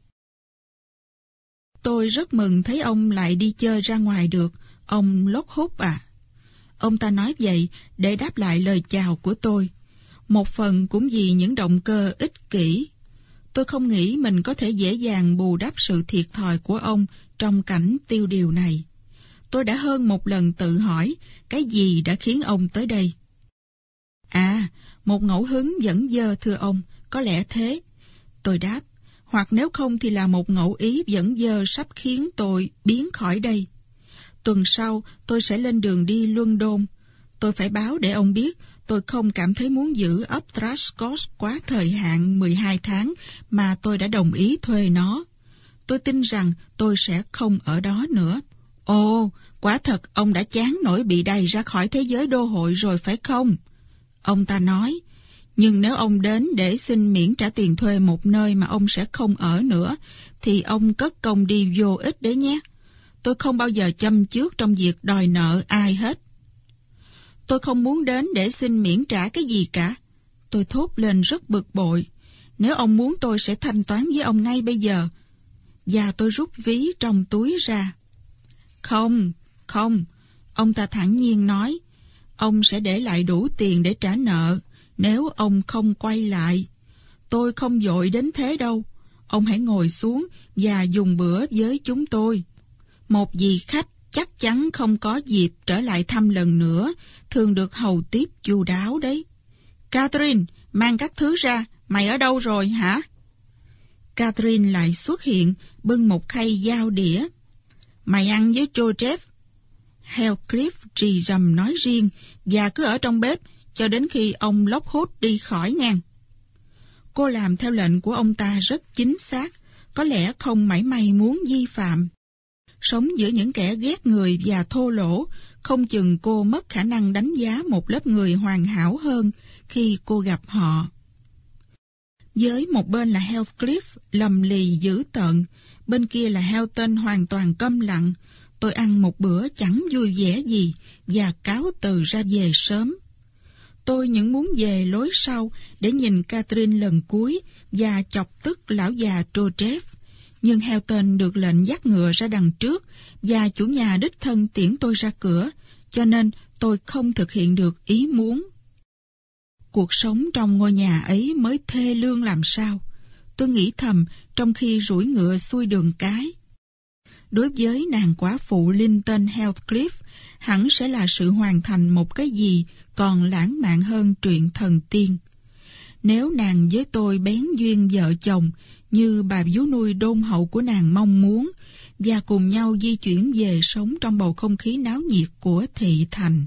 A: Tôi rất mừng thấy ông lại đi chơi ra ngoài được, ông Lockwood à. Ông ta nói vậy để đáp lại lời chào của tôi. Một phần cũng vì những động cơ ích kỷ. Tôi không nghĩ mình có thể dễ dàng bù đắp sự thiệt thòi của ông trong cảnh tiêu điều này. Tôi đã hơn một lần tự hỏi cái gì đã khiến ông tới đây. À, một ngẫu hứng dẫn dơ thưa ông, có lẽ thế. Tôi đáp, hoặc nếu không thì là một ngẫu ý dẫn dơ sắp khiến tôi biến khỏi đây. Tuần sau, tôi sẽ lên đường đi London. Tôi phải báo để ông biết tôi không cảm thấy muốn giữ ấp Truscott quá thời hạn 12 tháng mà tôi đã đồng ý thuê nó. Tôi tin rằng tôi sẽ không ở đó nữa. Ồ, quả thật ông đã chán nổi bị đày ra khỏi thế giới đô hội rồi phải không? Ông ta nói, nhưng nếu ông đến để xin miễn trả tiền thuê một nơi mà ông sẽ không ở nữa, thì ông cất công đi vô ích đấy nhé. Tôi không bao giờ châm chước trong việc đòi nợ ai hết. Tôi không muốn đến để xin miễn trả cái gì cả. Tôi thốt lên rất bực bội. Nếu ông muốn tôi sẽ thanh toán với ông ngay bây giờ. Và tôi rút ví trong túi ra. Không, ông ta thản nhiên nói, ông sẽ để lại đủ tiền để trả nợ nếu ông không quay lại. Tôi không vội đến thế đâu. Ông hãy ngồi xuống và dùng bữa với chúng tôi. Một vị khách chắc chắn không có dịp trở lại thăm lần nữa, thường được hầu tiếp chu đáo đấy. Catherine, mang các thứ ra, mày ở đâu rồi hả? Catherine lại xuất hiện, bưng một khay dao đĩa. Mày ăn với Joseph. Heathcliff trì rầm nói riêng, và cứ ở trong bếp cho đến khi ông Lockwood đi khỏi ngang. Cô làm theo lệnh của ông ta rất chính xác, có lẽ không mảy may muốn vi phạm. Sống giữa những kẻ ghét người và thô lỗ, không chừng cô mất khả năng đánh giá một lớp người hoàn hảo hơn khi cô gặp họ. Với một bên là Heathcliff lầm lì dữ tợn, bên kia là Helton hoàn toàn câm lặng. Tôi ăn một bữa chẳng vui vẻ gì và cáo từ ra về sớm. Tôi những muốn về lối sau để nhìn Catherine lần cuối và chọc tức lão già Joseph. Nhưng Helton được lệnh dắt ngựa ra đằng trước và chủ nhà đích thân tiễn tôi ra cửa, cho nên tôi không thực hiện được ý muốn. Cuộc sống trong ngôi nhà ấy mới thê lương làm sao, tôi nghĩ thầm trong khi duỗi ngựa xuôi đường cái. Đối với nàng quả phụ Linton Heathcliff, hẳn sẽ là sự hoàn thành một cái gì còn lãng mạn hơn truyện thần tiên. Nếu nàng với tôi bén duyên vợ chồng, như bà vú nuôi đôn hậu của nàng mong muốn, và cùng nhau di chuyển về sống trong bầu không khí náo nhiệt của thị thành.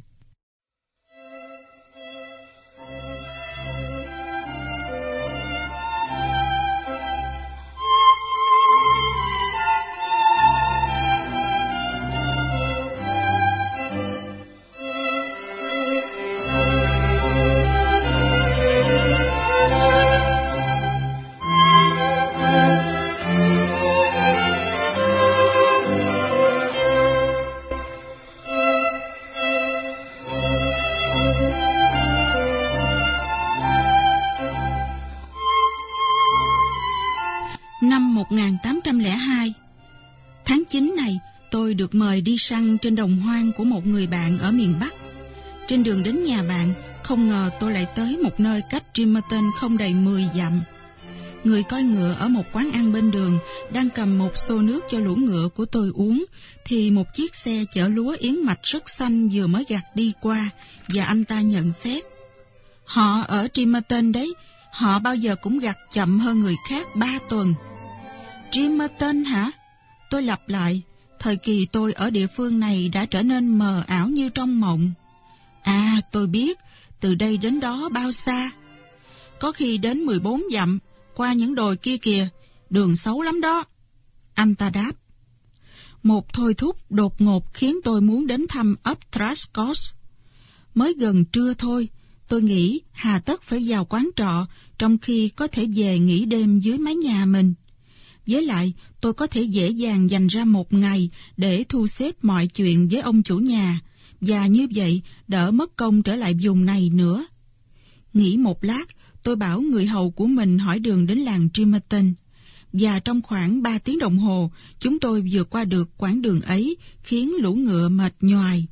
A: Năm 1802, tháng 9 này, tôi được mời đi săn trên đồng hoang của một người bạn ở miền Bắc. Trên đường đến nhà bạn, không ngờ tôi lại tới một nơi cách Trimerton không đầy 10 dặm. Người coi ngựa ở một quán ăn bên đường đang cầm một xô nước cho lũ ngựa của tôi uống, thì một chiếc xe chở lúa yến mạch rất xanh vừa mới gặt đi qua, và anh ta nhận xét: Họ ở Trimerton đấy, họ bao giờ cũng gặt chậm hơn người khác 3 tuần. Trimerton hả? Tôi lặp lại, thời kỳ tôi ở địa phương này đã trở nên mờ ảo như trong mộng. À, tôi biết, từ đây đến đó bao xa? Có khi đến 14 dặm, qua những đồi kia kìa, đường xấu lắm đó. Anh ta đáp. Một thôi thúc đột ngột khiến tôi muốn đến thăm ấp Truscott. Mới gần trưa thôi, tôi nghĩ hà tất phải vào quán trọ, trong khi có thể về nghỉ đêm dưới mái nhà mình. Với lại, tôi có thể dễ dàng dành ra một ngày để thu xếp mọi chuyện với ông chủ nhà, và như vậy đỡ mất công trở lại vùng này nữa. Nghĩ một lát, tôi bảo người hầu của mình hỏi đường đến làng Trimerton, và trong khoảng 3 tiếng đồng hồ, chúng tôi vượt qua được quãng đường ấy, khiến lũ ngựa mệt nhoài.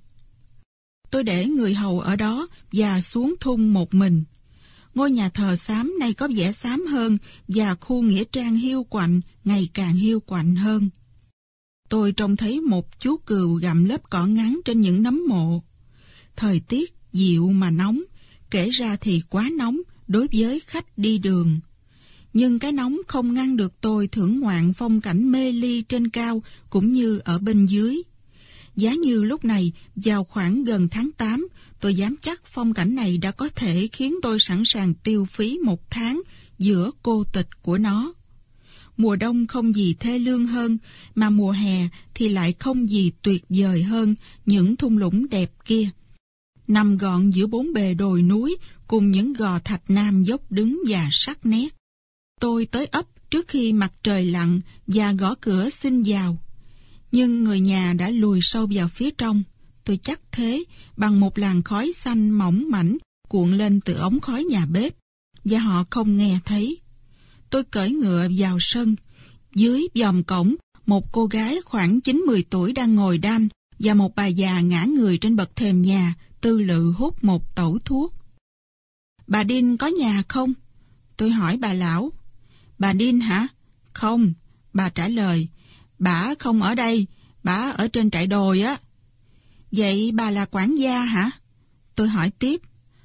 A: Tôi để người hầu ở đó và xuống thung một mình. Ngôi nhà thờ xám nay có vẻ xám hơn, và khu nghĩa trang hiu quạnh ngày càng hiu quạnh hơn. Tôi trông thấy một chú cừu gặm lớp cỏ ngắn trên những nấm mộ. Thời tiết dịu mà nóng, kể ra thì quá nóng đối với khách đi đường. nhưng cái nóng không ngăn được tôi thưởng ngoạn phong cảnh mê ly trên cao cũng như ở bên dưới. Giá như lúc này, vào khoảng gần tháng 8, tôi dám chắc phong cảnh này đã có thể khiến tôi sẵn sàng tiêu phí 1 tháng giữa cô tịch của nó. Mùa đông không gì thê lương hơn, mà mùa hè thì lại không gì tuyệt vời hơn những thung lũng đẹp kia. Nằm gọn giữa 4 bề đồi núi cùng những gò thạch nam dốc đứng và sắc nét. Tôi tới ấp trước khi mặt trời lặn và gõ cửa xin vào. Nhưng người nhà đã lùi sâu vào phía trong. Tôi chắc thế bằng một làn khói xanh mỏng mảnh cuộn lên từ ống khói nhà bếp, và họ không nghe thấy. Tôi cởi ngựa vào sân. Dưới vòm cổng, một cô gái khoảng 9-10 tuổi đang ngồi đan, và một bà già ngã người trên bậc thềm nhà, tư lự hút một tẩu thuốc. "Bà Đin có nhà không?" Tôi hỏi bà lão. "Bà Đin hả?" "Không," bà trả lời. "Bả không ở đây, bả ở trên trại đồi á." "Vậy bà là quản gia hả?" Tôi hỏi tiếp.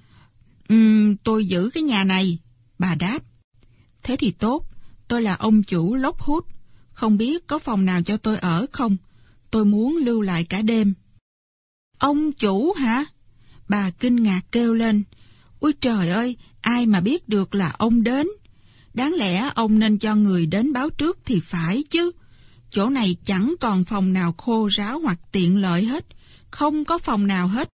A: Tôi giữ cái nhà này," bà đáp. "Thế thì tốt, tôi là ông chủ Lockwood, không biết có phòng nào cho tôi ở không? Tôi muốn lưu lại cả đêm." "Ông chủ hả?" Bà kinh ngạc kêu lên. "Ôi trời ơi, ai mà biết được là ông đến? Đáng lẽ ông nên cho người đến báo trước thì phải chứ. Chỗ này chẳng còn phòng nào khô ráo hoặc tiện lợi hết, không có phòng nào hết."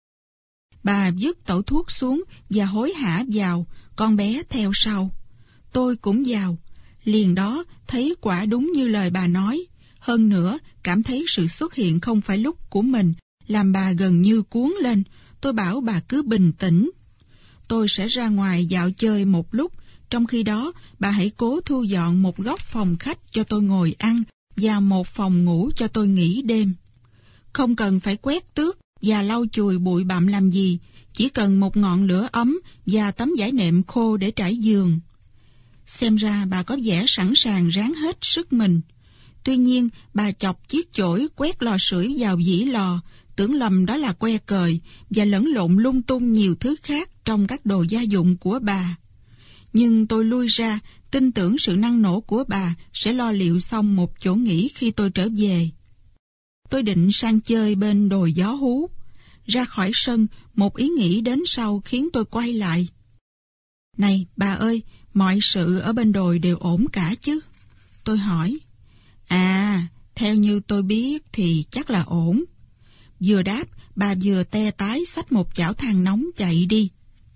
A: Bà vứt tẩu thuốc xuống và hối hả vào, con bé theo sau. Tôi cũng vào, liền đó thấy quả đúng như lời bà nói. Hơn nữa, cảm thấy sự xuất hiện không phải lúc của mình, làm bà gần như cuốn lên. Tôi bảo bà cứ bình tĩnh. "Tôi sẽ ra ngoài dạo chơi một lúc, trong khi đó bà hãy cố thu dọn một góc phòng khách cho tôi ngồi ăn và một phòng ngủ cho tôi nghỉ đêm. Không cần phải quét tước và lau chùi bụi bặm làm gì, chỉ cần một ngọn lửa ấm và tấm vải nệm khô để trải giường." Xem ra bà có vẻ sẵn sàng ráng hết sức mình. Tuy nhiên, bà chọc chiếc chổi quét lò sưởi vào dĩ lò, tưởng lầm đó là que cời, và lẫn lộn lung tung nhiều thứ khác trong các đồ gia dụng của bà. Nhưng tôi lui ra, tin tưởng sự năng nổ của bà sẽ lo liệu xong một chỗ nghỉ khi tôi trở về. Tôi định sang chơi bên đồi gió hú. Ra khỏi sân, một ý nghĩ đến sau khiến tôi quay lại. "Này, bà ơi, mọi sự ở bên đồi đều ổn cả chứ?" Tôi hỏi. "À, theo như tôi biết thì chắc là ổn." Vừa đáp, bà vừa te tái xách một chảo than nóng chạy đi.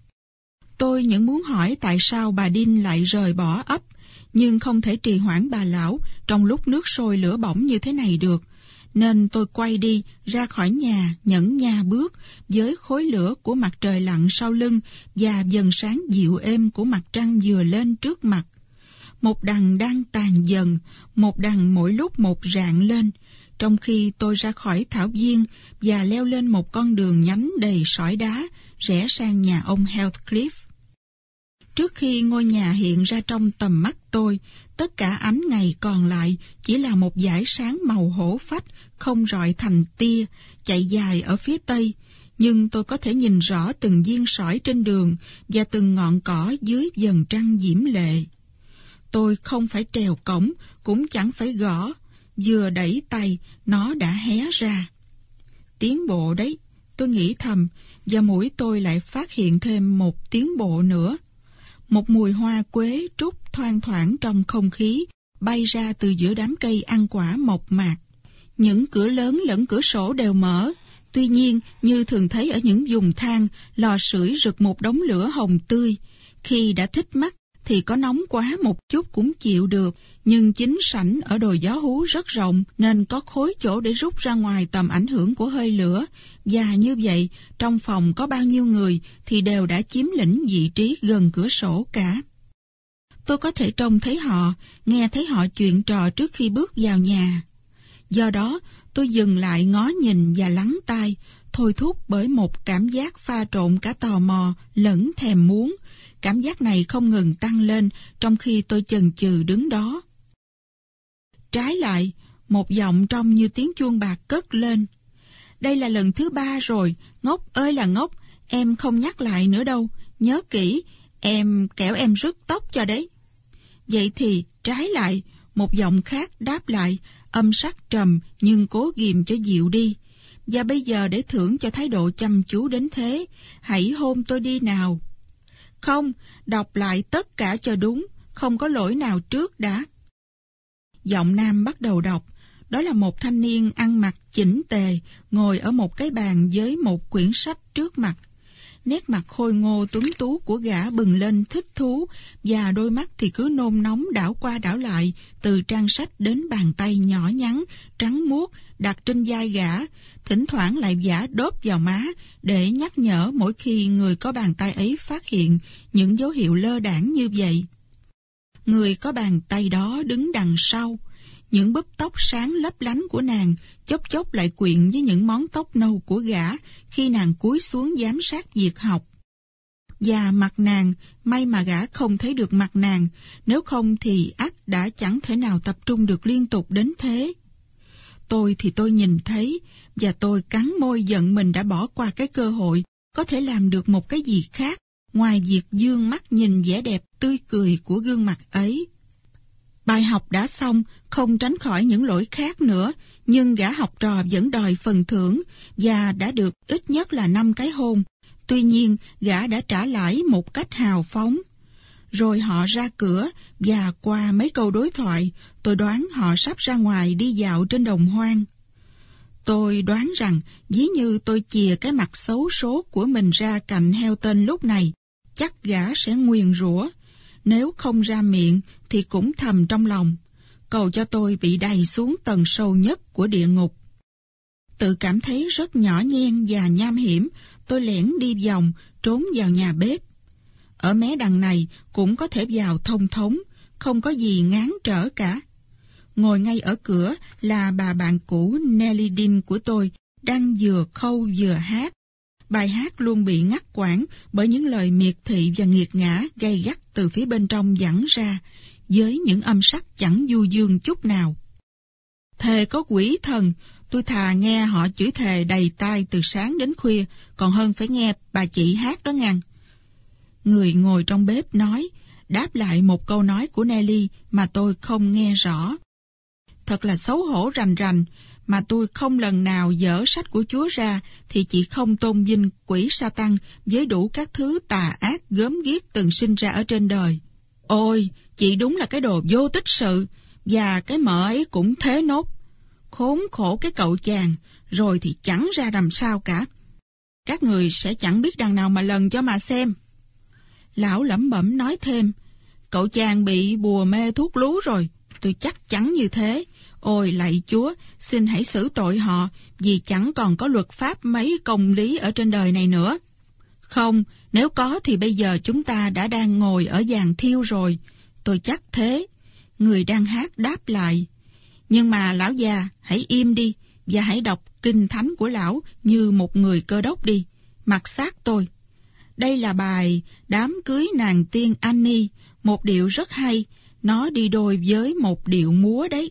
A: Tôi những muốn hỏi tại sao bà Đin lại rời bỏ ấp, nhưng không thể trì hoãn bà lão trong lúc nước sôi lửa bỏng như thế này được, nên tôi quay đi ra khỏi nhà nhẫn nha bước với khối lửa của mặt trời lặn sau lưng và dần sáng dịu êm của mặt trăng vừa lên trước mặt. Một đằng đang tàn dần, một đằng mỗi lúc một rạng lên, trong khi tôi ra khỏi thảo viên và leo lên một con đường nhánh đầy sỏi đá rẽ sang nhà ông Heathcliff. Trước khi ngôi nhà hiện ra trong tầm mắt tôi, tất cả ánh ngày còn lại chỉ là một dải sáng màu hổ phách không rọi thành tia chạy dài ở phía tây, nhưng tôi có thể nhìn rõ từng viên sỏi trên đường và từng ngọn cỏ dưới vầng trăng diễm lệ. Tôi không phải trèo cổng, cũng chẳng phải gõ, vừa đẩy tay nó đã hé ra. Tiến bộ đấy, tôi nghĩ thầm, và mũi tôi lại phát hiện thêm một tiến bộ nữa. Một mùi hoa quế trút thoang thoảng trong không khí, bay ra từ giữa đám cây ăn quả mộc mạc. Những cửa lớn lẫn cửa sổ đều mở, tuy nhiên, như thường thấy ở những vùng than, lò sưởi rực một đống lửa hồng tươi. Khi đã thích mắt, thì có nóng quá một chút cũng chịu được, nhưng chính sảnh ở đồi gió hú rất rộng nên có khối chỗ để rút ra ngoài tầm ảnh hưởng của hơi lửa, và như vậy, trong phòng có bao nhiêu người thì đều đã chiếm lĩnh vị trí gần cửa sổ cả. Tôi có thể trông thấy họ, nghe thấy họ chuyện trò trước khi bước vào nhà. Do đó, tôi dừng lại ngó nhìn và lắng tai, thôi thúc bởi một cảm giác pha trộn cả tò mò lẫn thèm muốn. Cảm giác này không ngừng tăng lên trong khi tôi chần chừ đứng đó. Trái lại, một giọng trong như tiếng chuông bạc cất lên. "Đây là lần thứ 3 rồi, ngốc ơi là ngốc, em không nhắc lại nữa đâu, nhớ kỹ, kẻo em rứt tóc cho đấy." Vậy thì trái lại, một giọng khác đáp lại, âm sắc trầm nhưng cố ghìm cho dịu đi. Và bây giờ để thưởng cho thái độ chăm chú đến thế, hãy hôn tôi đi nào. Không, đọc lại tất cả cho đúng, không có lỗi nào trước đã. Giọng nam bắt đầu đọc. Đó là một thanh niên ăn mặc chỉnh tề, ngồi ở một cái bàn với một quyển sách trước mặt. Nét mặt khôi ngô tuấn tú của gã bừng lên thích thú, và đôi mắt thì cứ nôn nóng đảo qua đảo lại, từ trang sách đến bàn tay nhỏ nhắn, trắng muốt, đặt trên vai gã, thỉnh thoảng lại vả đốp vào má, để nhắc nhở mỗi khi người có bàn tay ấy phát hiện những dấu hiệu lơ đãng như vậy. Người có bàn tay đó đứng đằng sau. Những búp tóc sáng lấp lánh của nàng chốc chốc lại quyện với những món tóc nâu của gã khi nàng cúi xuống giám sát việc học. Và mặt nàng, may mà gã không thấy được mặt nàng, nếu không thì ắt đã chẳng thể nào tập trung được liên tục đến thế. Tôi thì tôi nhìn thấy, và tôi cắn môi giận mình đã bỏ qua cái cơ hội có thể làm được một cái gì khác ngoài việc dương mắt nhìn vẻ đẹp tươi cười của gương mặt ấy. Bài học đã xong, không tránh khỏi những lỗi khác nữa, nhưng gã học trò vẫn đòi phần thưởng, và đã được ít nhất là 5 cái hôn. Tuy nhiên, gã đã trả lãi một cách hào phóng. Rồi họ ra cửa, và qua mấy câu đối thoại, tôi đoán họ sắp ra ngoài đi dạo trên đồng hoang. Tôi đoán rằng, ví như tôi chìa cái mặt xấu số của mình ra cạnh Helton lúc này, chắc gã sẽ nguyền rủa. Nếu không ra miệng thì cũng thầm trong lòng, cầu cho tôi bị đày xuống tầng sâu nhất của địa ngục. Tự cảm thấy rất nhỏ nhen và nham hiểm, tôi lẻn đi vòng, trốn vào nhà bếp. Ở mé đằng này cũng có thể vào thông thống, không có gì ngán trở cả. Ngồi ngay ở cửa là bà bạn cũ Nelly Dean của tôi, đang vừa khâu vừa hát. Bài hát luôn bị ngắt quãng bởi những lời miệt thị và nghiệt ngã gay gắt từ phía bên trong vẳng ra, với những âm sắc chẳng du dương chút nào. Thề có quỷ thần, tôi thà nghe họ chửi thề đầy tai từ sáng đến khuya, còn hơn phải nghe bà chị hát đó ngang. Người ngồi trong bếp nói, đáp lại một câu nói của Nelly mà tôi không nghe rõ. Thật là xấu hổ rành rành, mà tôi không lần nào dở sách của Chúa ra thì chị không tôn vinh quỷ Sa-tăng với đủ các thứ tà ác gớm ghiếc từng sinh ra ở trên đời. Ôi, chị đúng là cái đồ vô tích sự, và cái mợ ấy cũng thế nốt. Khốn khổ cái cậu chàng, rồi thì chẳng ra làm sao cả. Các người sẽ chẳng biết đằng nào mà lần cho mà xem. Lão lẩm bẩm nói thêm, cậu chàng bị bùa mê thuốc lú rồi, tôi chắc chắn như thế. Ôi lạy Chúa, xin hãy xử tội họ, vì chẳng còn có luật pháp mấy công lý ở trên đời này nữa. Không, nếu có thì bây giờ chúng ta đã đang ngồi ở giàn thiêu rồi, tôi chắc thế. Người đang hát đáp lại, nhưng mà lão già, hãy im đi, và hãy đọc kinh thánh của lão như một người Cơ Đốc đi, mặc xác tôi. Đây là bài Đám cưới nàng tiên Annie, một điệu rất hay, nó đi đôi với một điệu múa đấy.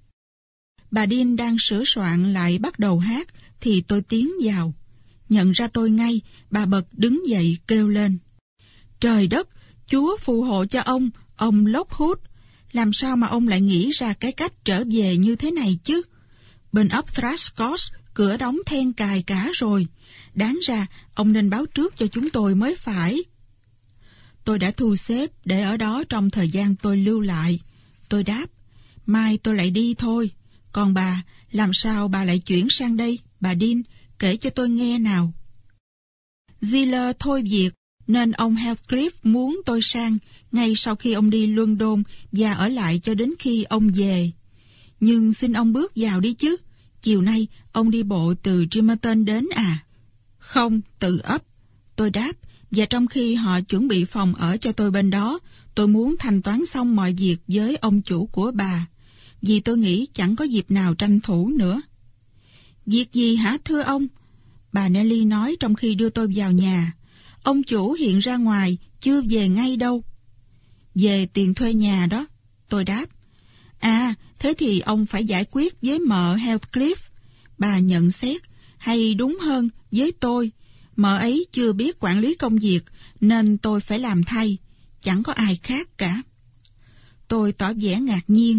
A: Bà Dean đang sửa soạn lại bắt đầu hát, thì tôi tiến vào. Nhận ra tôi ngay, bà bật đứng dậy kêu lên. Trời đất, Chúa phù hộ cho ông Lockwood. Làm sao mà ông lại nghĩ ra cái cách trở về như thế này chứ? Bên ấp Thrushcott, cửa đóng then cài cả rồi. Đáng ra, ông nên báo trước cho chúng tôi mới phải. Tôi đã thu xếp để ở đó trong thời gian tôi lưu lại. Tôi đáp, mai tôi lại đi thôi. Còn bà, làm sao bà lại chuyển sang đây, bà Dean, kể cho tôi nghe nào. Ziller thôi việc, nên ông Heathcliff muốn tôi sang, ngay sau khi ông đi London và ở lại cho đến khi ông về. Nhưng xin ông bước vào đi chứ, chiều nay ông đi bộ từ Trimerton đến à? Không, tự ấp. Tôi đáp, và trong khi họ chuẩn bị phòng ở cho tôi bên đó, tôi muốn thanh toán xong mọi việc với ông chủ của bà, vì tôi nghĩ chẳng có dịp nào tranh thủ nữa. Việc gì hả thưa ông? Bà Nelly nói trong khi đưa tôi vào nhà. Ông chủ hiện ra ngoài, chưa về ngay đâu. Về tiền thuê nhà đó, tôi đáp. À, thế thì ông phải giải quyết với mợ Heathcliff. Bà nhận xét, hay đúng hơn, với tôi. Mợ ấy chưa biết quản lý công việc, nên tôi phải làm thay. Chẳng có ai khác cả. Tôi tỏ vẻ ngạc nhiên.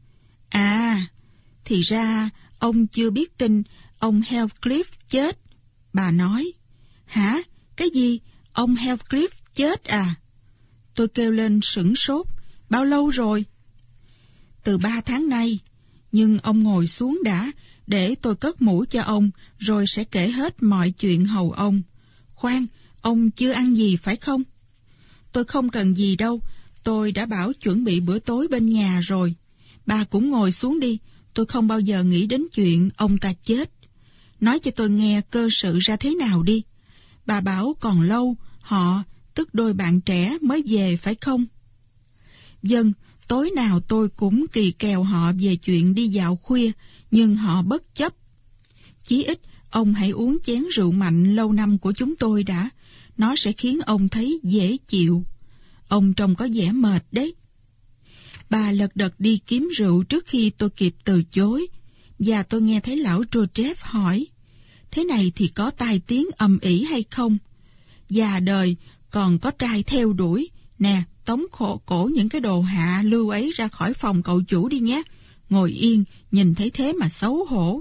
A: À, thì ra ông chưa biết tin ông Heathcliff chết. Bà nói. Hả? Cái gì? Ông Heathcliff chết à? Tôi kêu lên sửng sốt. Bao lâu rồi? Từ 3 tháng nay. Nhưng ông ngồi xuống đã, để tôi cất mũ cho ông, rồi sẽ kể hết mọi chuyện hầu ông. Khoan, ông chưa ăn gì phải không? Tôi không cần gì đâu, tôi đã bảo chuẩn bị bữa tối bên nhà rồi. Bà cũng ngồi xuống đi, tôi không bao giờ nghĩ đến chuyện ông ta chết. Nói cho tôi nghe cơ sự ra thế nào đi. Bà bảo còn lâu, họ, tức đôi bạn trẻ mới về phải không? Vâng, tối nào tôi cũng kỳ kèo họ về chuyện đi dạo khuya, nhưng họ bất chấp. Chí ít, ông hãy uống chén rượu mạnh lâu năm của chúng tôi đã, nó sẽ khiến ông thấy dễ chịu. Ông trông có vẻ mệt đấy. Bà lật đật đi kiếm rượu trước khi tôi kịp từ chối, và tôi nghe thấy lão Joseph hỏi, thế này thì có tai tiếng ầm ĩ hay không? Già đời, còn có trai theo đuổi. Nè, tống cổ những cái đồ hạ lưu ấy ra khỏi phòng cậu chủ đi nhé. Ngồi yên, nhìn thấy thế mà xấu hổ.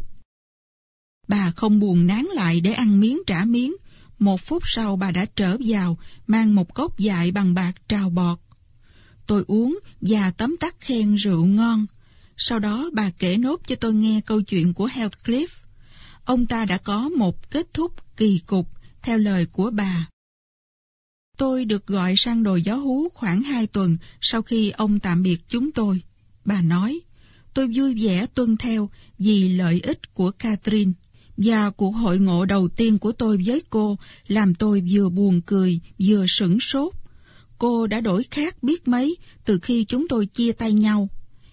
A: Bà không buồn nán lại để ăn miếng trả miếng. 1 phút sau bà đã trở vào, mang một cốc dại bằng bạc trào bọt. Tôi uống và tấm tắc khen rượu ngon. Sau đó bà kể nốt cho tôi nghe câu chuyện của Heathcliff. Ông ta đã có một kết thúc kỳ cục, theo lời của bà. Tôi được gọi sang đồi gió hú khoảng 2 tuần sau khi ông tạm biệt chúng tôi. Bà nói, tôi vui vẻ tuân theo vì lợi ích của Catherine, và cuộc hội ngộ đầu tiên của tôi với cô làm tôi vừa buồn cười vừa sửng sốt. Cô đã đổi khác biết mấy từ khi chúng tôi chia tay nhau.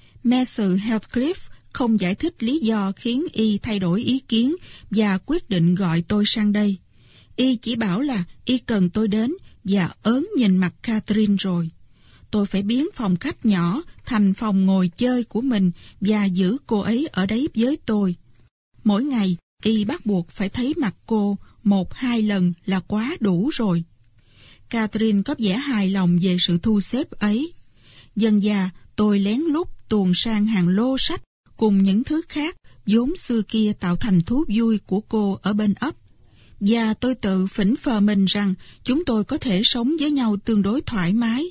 A: Messrs Heathcliff không giải thích lý do khiến y thay đổi ý kiến và quyết định gọi tôi sang đây. Y chỉ bảo là y cần tôi đến và ớn nhìn mặt Catherine rồi. Tôi phải biến phòng khách nhỏ thành phòng ngồi chơi của mình và giữ cô ấy ở đấy với tôi. Mỗi ngày, y bắt buộc phải thấy mặt cô 1-2 lần là quá đủ rồi. Catherine có vẻ hài lòng về sự thu xếp ấy. Dần dà, tôi lén lút tuồn sang hàng lô sách cùng những thứ khác vốn xưa kia tạo thành thú vui của cô ở bên ấp. Và tôi tự phỉnh phờ mình rằng chúng tôi có thể sống với nhau tương đối thoải mái.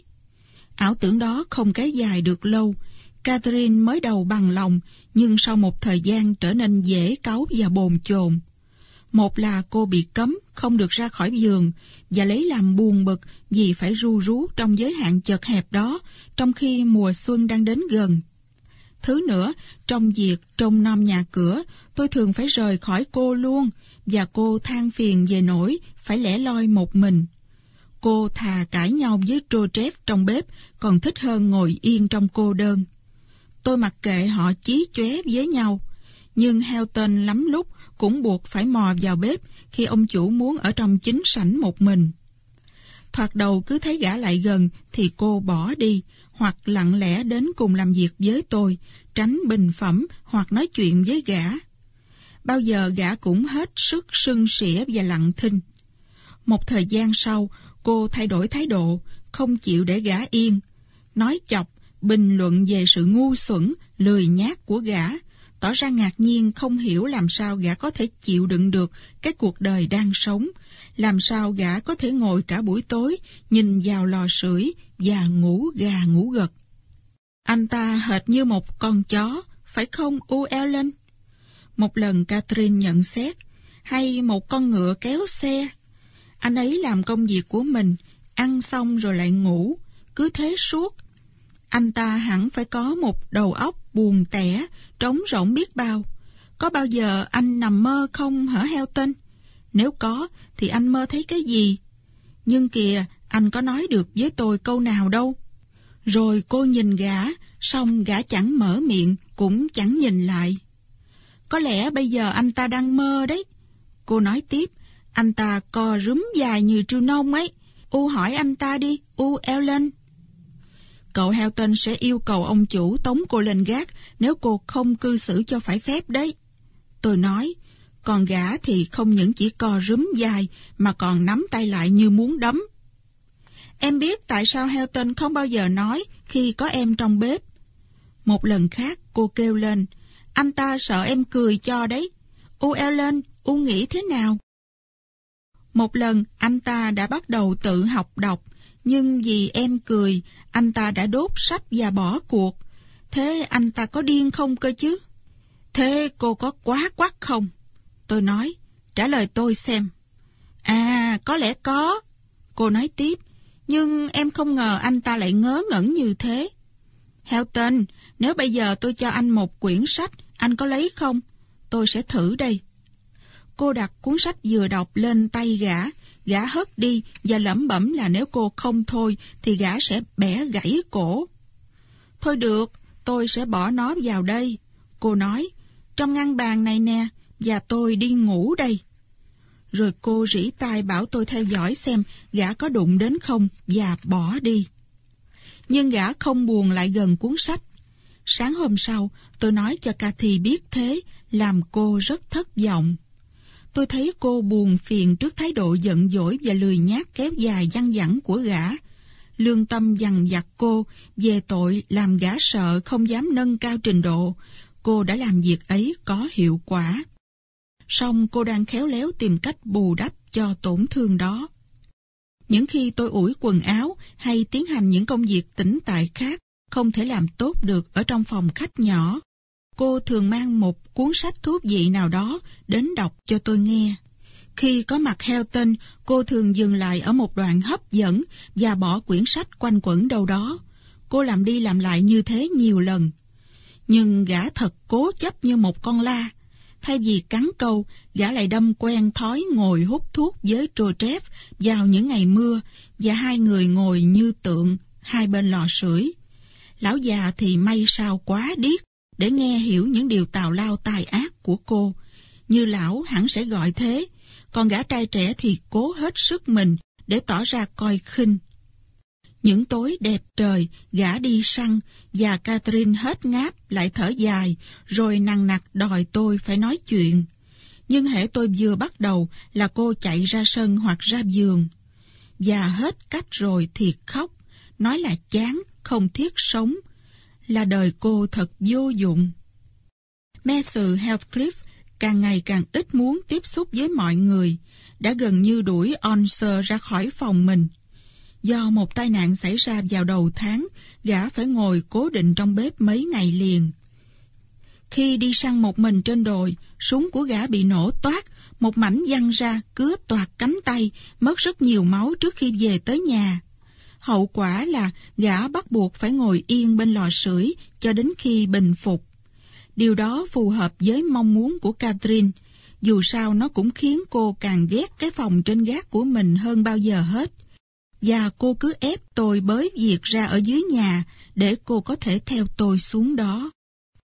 A: Ảo tưởng đó không kéo dài được lâu. Catherine mới đầu bằng lòng, nhưng sau một thời gian trở nên dễ cáu và bồn chồn. Một là cô bị cấm không được ra khỏi giường và lấy làm buồn bực vì phải ru rú trong giới hạn chật hẹp đó, trong khi mùa xuân đang đến gần. Thứ nữa, trong việc trông nom nhà cửa, tôi thường phải rời khỏi cô luôn, và cô than phiền về nỗi phải lẻ loi một mình. Cô thà cãi nhau với Joseph trong bếp còn thích hơn ngồi yên trong cô đơn. Tôi mặc kệ họ chí chóe với nhau, nhưng Helton lắm lúc cũng buộc phải mò vào bếp khi ông chủ muốn ở trong chính sảnh một mình. Thoạt đầu cứ thấy gã lại gần thì cô bỏ đi, hoặc lặng lẽ đến cùng làm việc với tôi, tránh bình phẩm hoặc nói chuyện với gã. Bao giờ gã cũng hết sức sưng sỉa và lặng thinh. Một thời gian sau, cô thay đổi thái độ, không chịu để gã yên, nói chọc, bình luận về sự ngu xuẩn, lười nhác của gã, tỏ ra ngạc nhiên không hiểu làm sao gã có thể chịu đựng được cái cuộc đời đang sống, làm sao gã có thể ngồi cả buổi tối, nhìn vào lò sưởi và ngủ gà ngủ gật. Anh ta hệt như một con chó, phải không, Ellen? Một lần Catherine nhận xét, hay một con ngựa kéo xe. Anh ấy làm công việc của mình, ăn xong rồi lại ngủ, cứ thế suốt. Anh ta hẳn phải có một đầu óc buồn tẻ, trống rỗng biết bao. Có bao giờ anh nằm mơ không hả Helton? Nếu có, thì anh mơ thấy cái gì? Nhưng kìa, anh có nói được với tôi câu nào đâu. Rồi cô nhìn gã, xong gã chẳng mở miệng, cũng chẳng nhìn lại. Có lẽ bây giờ anh ta đang mơ đấy. Cô nói tiếp, anh ta co rúm dài như trưu nông ấy. Hỏi anh ta đi, Ellen. Cậu Helton sẽ yêu cầu ông chủ tống cô lên gác nếu cô không cư xử cho phải phép đấy. Tôi nói, còn gã thì không những chỉ co rúm dài mà còn nắm tay lại như muốn đấm. Em biết tại sao Helton không bao giờ nói khi có em trong bếp. Một lần khác cô kêu lên, anh ta sợ em cười cho đấy. Ellen, nghĩ thế nào? Một lần anh ta đã bắt đầu tự học đọc, nhưng vì em cười, anh ta đã đốt sách và bỏ cuộc. Thế anh ta có điên không cơ chứ? Thế cô có quá quắt không? Tôi nói, trả lời tôi xem. À, có lẽ có. Cô nói tiếp, nhưng em không ngờ anh ta lại ngớ ngẩn như thế. Helton, nếu bây giờ tôi cho anh một quyển sách, anh có lấy không? Tôi sẽ thử đây. Cô đặt cuốn sách vừa đọc lên tay gã hất đi và lẩm bẩm là nếu cô không thôi thì gã sẽ bẻ gãy cổ. Thôi được, tôi sẽ bỏ nó vào đây. Cô nói, trong ngăn bàn này nè, và tôi đi ngủ đây. Rồi cô rỉ tai bảo tôi theo dõi xem gã có đụng đến không và bỏ đi. Nhưng gã không buồn lại gần cuốn sách. Sáng hôm sau, tôi nói cho Cathy biết thế, làm cô rất thất vọng. Tôi thấy cô buồn phiền trước thái độ giận dỗi và lười nhác kéo dài văng vẳng của gã. Lương tâm dằn vặt cô về tội làm gã sợ không dám nâng cao trình độ. Cô đã làm việc ấy có hiệu quả. Song cô đang khéo léo tìm cách bù đắp cho tổn thương đó. Những khi tôi ủi quần áo hay tiến hành những công việc tĩnh tại khác không thể làm tốt được ở trong phòng khách nhỏ, cô thường mang một cuốn sách thú vị nào đó đến đọc cho tôi nghe. Khi có mặt Helton, cô thường dừng lại ở một đoạn hấp dẫn và bỏ quyển sách quanh quẩn đâu đó. Cô làm đi làm lại như thế nhiều lần. Nhưng gã thật cố chấp như một con la. Thay vì cắn câu, gã lại đâm quen thói ngồi hút thuốc với Joseph vào những ngày mưa, và hai người ngồi như tượng hai bên lò sưởi. Lão già thì may sao quá điếc để nghe hiểu những điều tào lao tai ác của cô, như lão hẳn sẽ gọi thế, còn gã trai trẻ thì cố hết sức mình để tỏ ra coi khinh. Những tối đẹp trời, gã đi săn, và Catherine hết ngáp lại thở dài, rồi nằng nặc đòi tôi phải nói chuyện. Nhưng hễ tôi vừa bắt đầu là cô chạy ra sân hoặc ra vườn. Và hết cách rồi thì khóc, nói là chán, không thiết sống, là đời cô thật vô dụng. Mr. Heathcliff càng ngày càng ít muốn tiếp xúc với mọi người, đã gần như đuổi Onser ra khỏi phòng mình. Do một tai nạn xảy ra vào đầu tháng, gã phải ngồi cố định trong bếp mấy ngày liền. Khi đi săn một mình trên đồi, súng của gã bị nổ toác, một mảnh văng ra cứa toạc cánh tay, mất rất nhiều máu trước khi về tới nhà. Hậu quả là gã bắt buộc phải ngồi yên bên lò sưởi cho đến khi bình phục. Điều đó phù hợp với mong muốn của Catherine, dù sao nó cũng khiến cô càng ghét cái phòng trên gác của mình hơn bao giờ hết. Và cô cứ ép tôi bới việc ra ở dưới nhà để cô có thể theo tôi xuống đó.